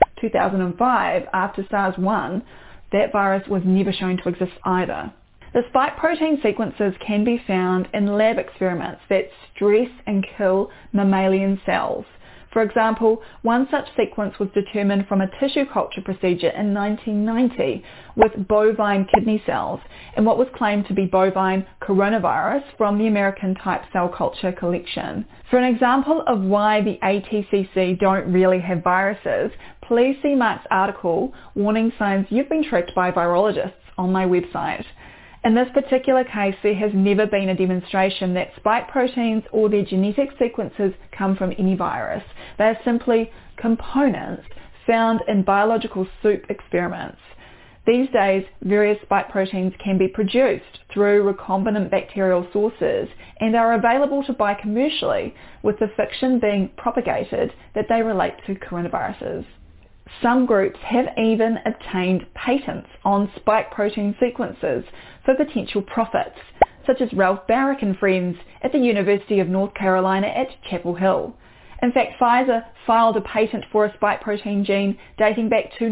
2005 after SARS-1, that virus was never shown to exist either. The spike protein sequences can be found in lab experiments that stress and kill mammalian cells. For example, one such sequence was determined from a tissue culture procedure in 1990 with bovine kidney cells and what was claimed to be bovine coronavirus from the American type cell culture collection. For an example of why the ATCC don't really have viruses, please see Mark's article, Warning Signs You've Been Tricked by Virologists, on my website. In this particular case, there has never been a demonstration that spike proteins or their genetic sequences come from any virus. They are simply components found in biological soup experiments. These days, various spike proteins can be produced through recombinant bacterial sources and are available to buy commercially, with the fiction being propagated that they relate to coronaviruses. Some groups have even obtained patents on spike protein sequences for potential profits, such as Ralph Barrick and friends at the University of North Carolina at Chapel Hill. In fact, Pfizer filed a patent for a spike protein gene dating back to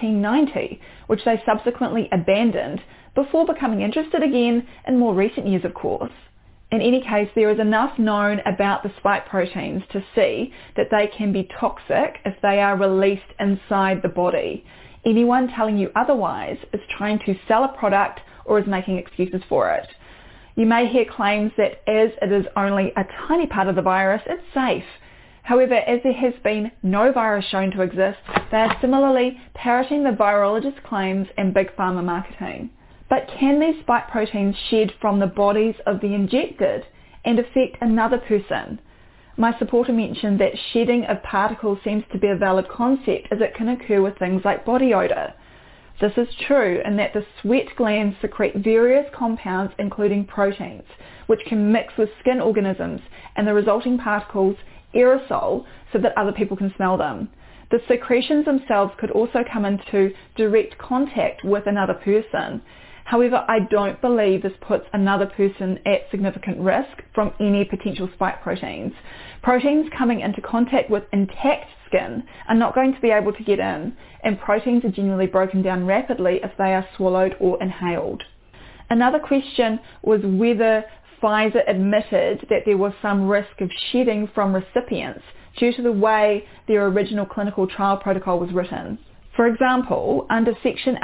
1990, which they subsequently abandoned before becoming interested again in more recent years, of course. In any case, there is enough known about the spike proteins to see that they can be toxic if they are released inside the body. Anyone telling you otherwise is trying to sell a product or is making excuses for it. You may hear claims that as it is only a tiny part of the virus, it's safe. However, as there has been no virus shown to exist, they are similarly parroting the virologist claims and big pharma marketing. But can these spike proteins shed from the bodies of the injected and affect another person? My supporter mentioned that shedding of particles seems to be a valid concept as it can occur with things like body odour. This is true in that the sweat glands secrete various compounds including proteins, which can mix with skin organisms and the resulting particles aerosol so that other people can smell them. The secretions themselves could also come into direct contact with another person. However, I don't believe this puts another person at significant risk from any potential spike proteins. Proteins coming into contact with intact skin are not going to be able to get in, and proteins are generally broken down rapidly if they are swallowed or inhaled. Another question was whether Pfizer admitted that there was some risk of shedding from recipients due to the way their original clinical trial protocol was written. For example, under Section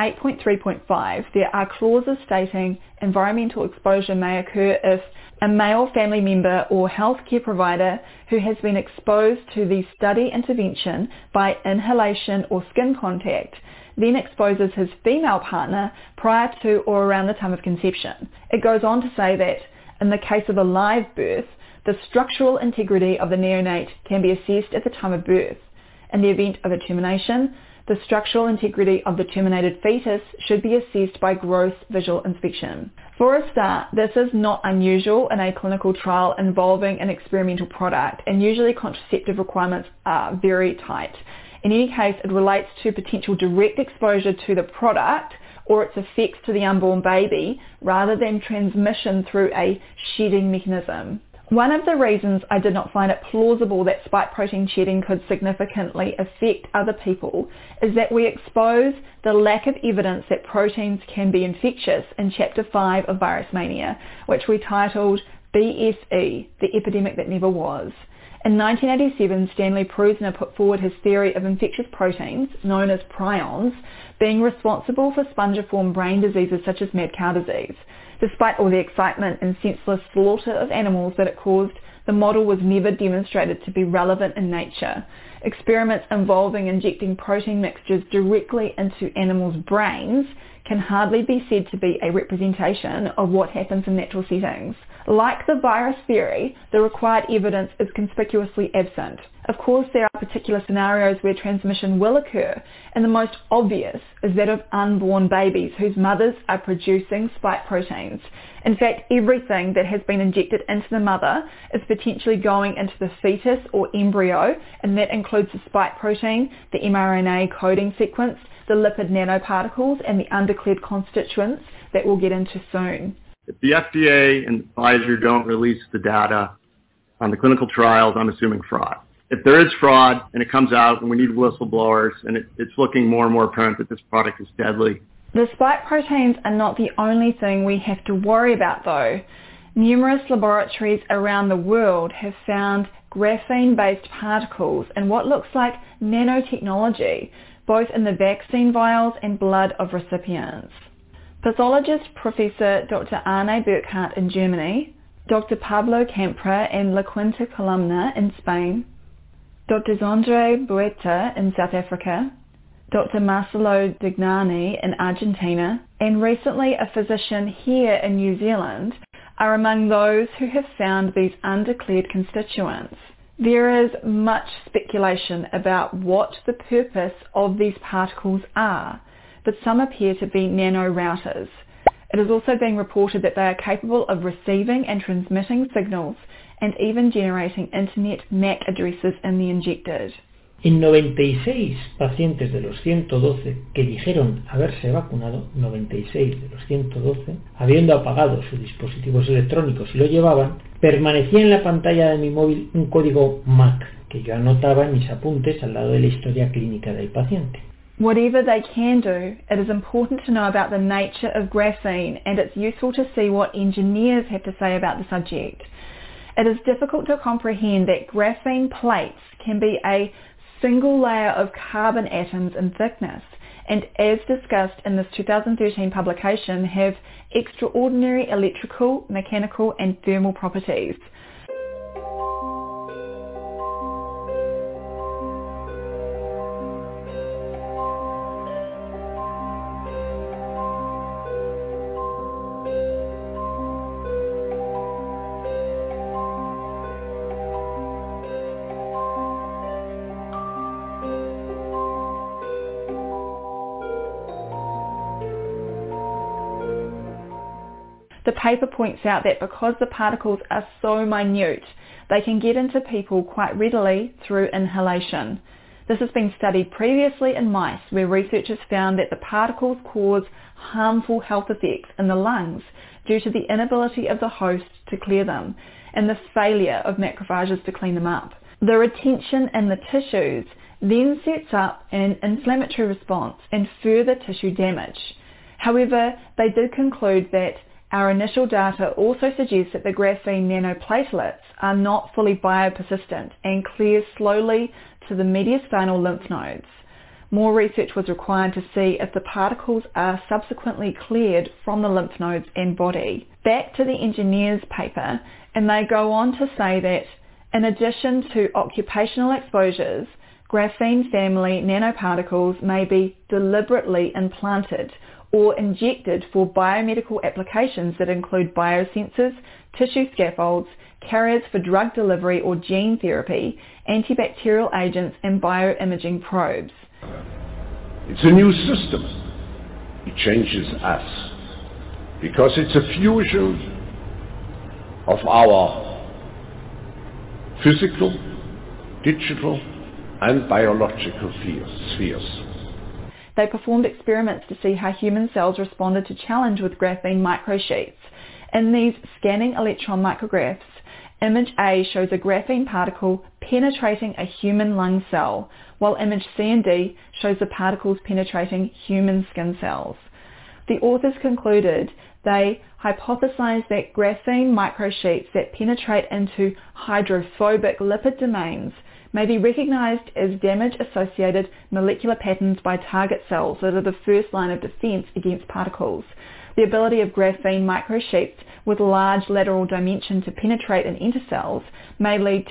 8.3.5, there are clauses stating environmental exposure may occur if a male family member or healthcare provider who has been exposed to the study intervention by inhalation or skin contact then exposes his female partner prior to or around the time of conception. It goes on to say that in the case of a live birth, the structural integrity of the neonate can be assessed at the time of birth. In the event of a termination, the structural integrity of the terminated fetus should be assessed by gross visual inspection. For a start, this is not unusual in a clinical trial involving an experimental product, and usually contraceptive requirements are very tight. In any case, it relates to potential direct exposure to the product or its effects to the unborn baby, rather than transmission through a shedding mechanism. One of the reasons I did not find it plausible that spike protein shedding could significantly affect other people is that we expose the lack of evidence that proteins can be infectious in Chapter 5 of Virus Mania, which we titled BSE, the epidemic that never was. In 1987, Stanley Prusner put forward his theory of infectious proteins, known as prions, being responsible for spongiform brain diseases such as mad cow disease. Despite all the excitement and senseless slaughter of animals that it caused, the model was never demonstrated to be relevant in nature. Experiments involving injecting protein mixtures directly into animals' brains can hardly be said to be a representation of what happens in natural settings. Like the virus theory, the required evidence is conspicuously absent. Of course, there are particular scenarios where transmission will occur, and the most obvious is that of unborn babies whose mothers are producing spike proteins. In fact, everything that has been injected into the mother is potentially going into the fetus or embryo, and that includes the spike protein, the mRNA coding sequence, the lipid nanoparticles, and the undeclared constituents that we'll get into soon. If the FDA and Pfizer don't release the data on the clinical trials, I'm assuming fraud. If there is fraud and it comes out and we need whistleblowers and it's looking more and more apparent that this product is deadly. The spike proteins are not the only thing we have to worry about though. Numerous laboratories around the world have found graphene-based particles in what looks like nanotechnology, both in the vaccine vials and blood of recipients. Pathologist Professor Dr. Arne Burkhardt in Germany, Dr. Pablo Campra and La Quinta Columna in Spain, Dr. Zondre Bueta in South Africa, Dr. Marcelo Dignani in Argentina, and recently a physician here in New Zealand are among those who have found these undeclared constituents. There is much speculation about what the purpose of these particles are, but some appear to be nanorouters. It is also being reported that they are capable of receiving and transmitting signals and even generating internet MAC addresses in the injected. En 96 pacientes de los 112 que dijeron haberse vacunado, 96 de los 112, habiendo apagado sus dispositivos electrónicos y lo llevaban, permanecía en la pantalla de mi móvil un código MAC que yo anotaba en mis apuntes al lado de la historia clínica del paciente. Whatever they can do, it is important to know about the nature of graphene, and it's useful to see what engineers have to say about the subject. It is difficult to comprehend that graphene plates can be a single layer of carbon atoms in thickness, and as discussed in this 2013 publication, have extraordinary electrical, mechanical and thermal properties. The paper points out that because the particles are so minute, they can get into people quite readily through inhalation. This has been studied previously in mice, where researchers found that the particles cause harmful health effects in the lungs due to the inability of the host to clear them and the failure of macrophages to clean them up. The retention in the tissues then sets up an inflammatory response and further tissue damage. However, they do conclude that our initial data also suggests that the graphene nanoplatelets are not fully biopersistent and clear slowly to the mediastinal lymph nodes. More research was required to see if the particles are subsequently cleared from the lymph nodes and body. Back to the engineers' paper, and they go on to say that in addition to occupational exposures, graphene family nanoparticles may be deliberately implanted or injected for biomedical applications that include biosensors, tissue scaffolds, carriers for drug delivery or gene therapy, antibacterial agents and bioimaging probes. It's a new system. It changes us because it's a fusion of our physical, digital and biological spheres. They performed experiments to see how human cells responded to challenge with graphene microsheets. In these scanning electron micrographs, image A shows a graphene particle penetrating a human lung cell, while image C and D shows the particles penetrating human skin cells. The authors concluded they hypothesized that graphene microsheets that penetrate into hydrophobic lipid domains may be recognized as damage-associated molecular patterns by target cells that are the first line of defense against particles. The ability of graphene microsheets with large lateral dimension to penetrate and enter cells may lead to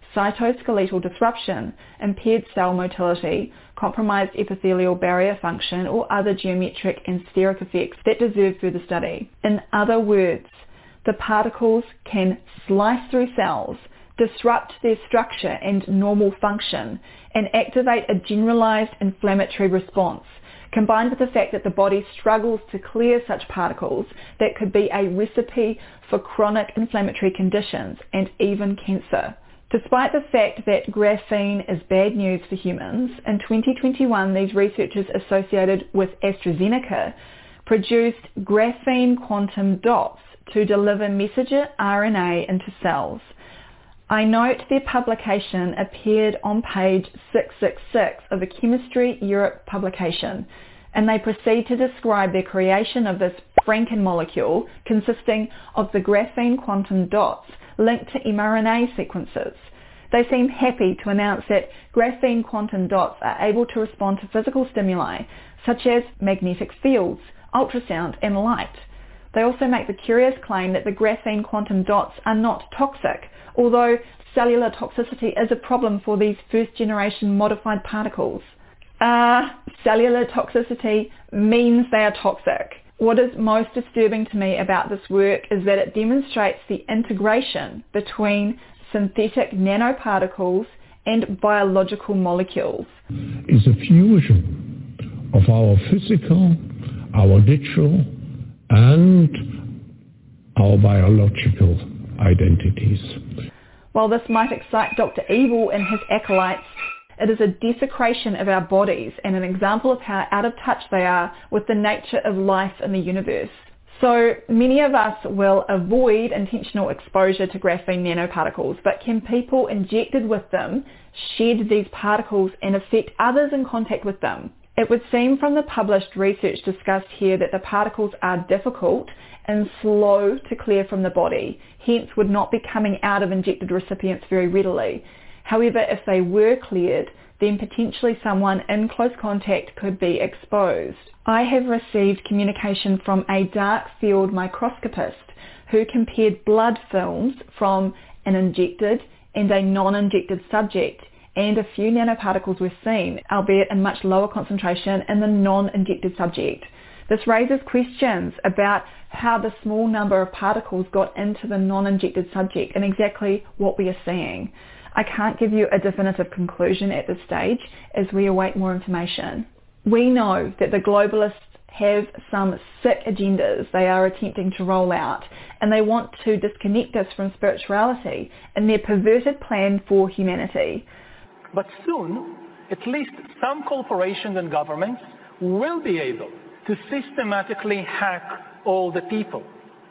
cytoskeletal disruption, impaired cell motility, compromised epithelial barrier function, or other geometric and steric effects that deserve further study. In other words, the particles can slice through cells, disrupt their structure and normal function, and activate a generalized inflammatory response, combined with the fact that the body struggles to clear such particles that could be a recipe for chronic inflammatory conditions and even cancer. Despite the fact that graphene is bad news for humans, in 2021 these researchers associated with AstraZeneca produced graphene quantum dots to deliver messenger RNA into cells. I note their publication appeared on page 666 of a Chemistry Europe publication, and they proceed to describe their creation of this Franken molecule consisting of the graphene quantum dots linked to mRNA sequences. They seem happy to announce that graphene quantum dots are able to respond to physical stimuli such as magnetic fields, ultrasound and light. They also make the curious claim that the graphene quantum dots are not toxic, although cellular toxicity is a problem for these first-generation modified particles. Cellular toxicity means they are toxic. What is most disturbing to me about this work is that it demonstrates the integration between synthetic nanoparticles and biological molecules. It's a fusion of our physical, our digital, and our biological identities. While this might excite Dr. Evil and his acolytes, it is a desecration of our bodies and an example of how out of touch they are with the nature of life in the universe. So many of us will avoid intentional exposure to graphene nanoparticles, but can people injected with them shed these particles and affect others in contact with them? It would seem from the published research discussed here that the particles are difficult and slow to clear from the body, hence would not be coming out of injected recipients very readily. However, if they were cleared, then potentially someone in close contact could be exposed. I have received communication from a dark field microscopist who compared blood films from an injected and a non-injected subject, and a few nanoparticles were seen, albeit in much lower concentration in the non-injected subject. This raises questions about how the small number of particles got into the non-injected subject and exactly what we are seeing. I can't give you a definitive conclusion at this stage as we await more information. We know that the globalists have some sick agendas they are attempting to roll out, and they want to disconnect us from spirituality in their perverted plan for humanity. But soon, at least some corporations and governments will be able to systematically hack all the people.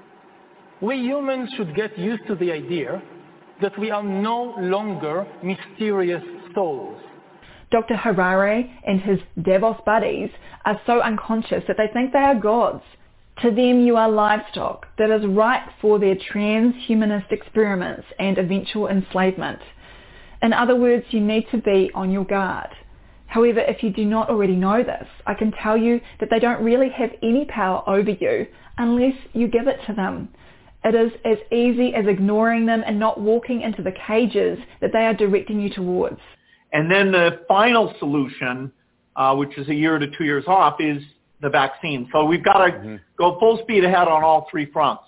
We humans should get used to the idea that we are no longer mysterious souls. Dr. Harari and his Davos buddies are so unconscious that they think they are gods. To them, you are livestock that is ripe for their transhumanist experiments and eventual enslavement. In other words, you need to be on your guard. However, if you do not already know this, I can tell you that they don't really have any power over you unless you give it to them. It is as easy as ignoring them and not walking into the cages that they are directing you towards. And then the final solution, which is a year to 2 years off, is the vaccine. So we've got to go full speed ahead on all three fronts.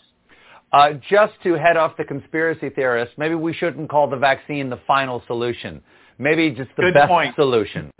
Just to head off the conspiracy theorists, maybe we shouldn't call the vaccine the final solution. Maybe just the best solution.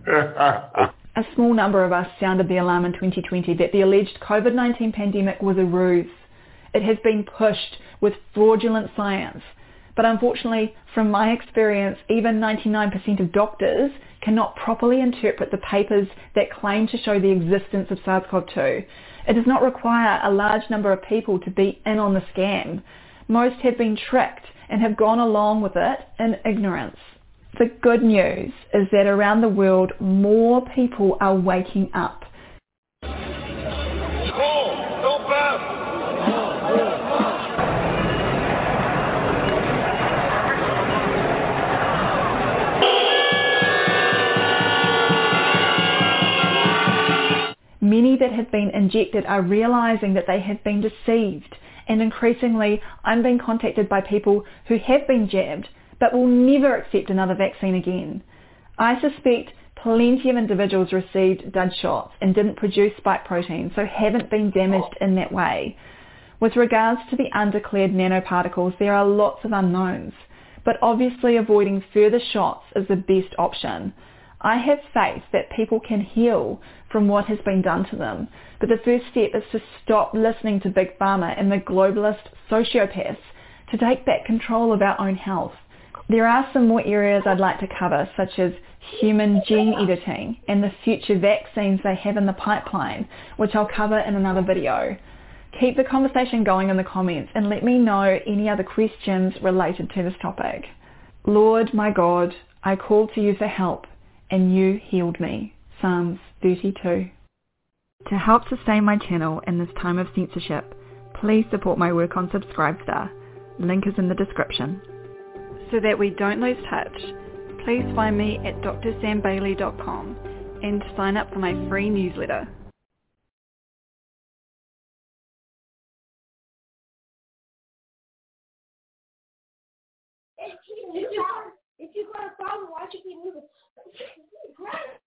A small number of us sounded the alarm in 2020 that the alleged COVID-19 pandemic was a ruse. It has been pushed with fraudulent science. But unfortunately, from my experience, even 99% of doctors cannot properly interpret the papers that claim to show the existence of SARS-CoV-2. It does not require a large number of people to be in on the scam. Most have been tricked and have gone along with it in ignorance. The good news is that around the world, more people are waking up. Many that have been injected are realizing that they have been deceived, and increasingly I'm being contacted by people who have been jabbed but will never accept another vaccine again. I suspect plenty of individuals received dud shots and didn't produce spike protein, so haven't been damaged in that way. With regards to the undeclared nanoparticles, there are lots of unknowns, but obviously avoiding further shots is the best option. I have faith that people can heal from what has been done to them, but the first step is to stop listening to Big Pharma and the globalist sociopaths to take back control of our own health. There are some more areas I'd like to cover, such as human gene editing and the future vaccines they have in the pipeline, which I'll cover in another video. Keep the conversation going in the comments and let me know any other questions related to this topic. Lord my God, I called to you for help, and you healed me. Psalms 32. To help sustain my channel in this time of censorship, please support my work on Subscribestar. Link is in the description. So that we don't lose touch, please find me at drsambailey.com and sign up for my free newsletter. If you got a problem, why should we move it?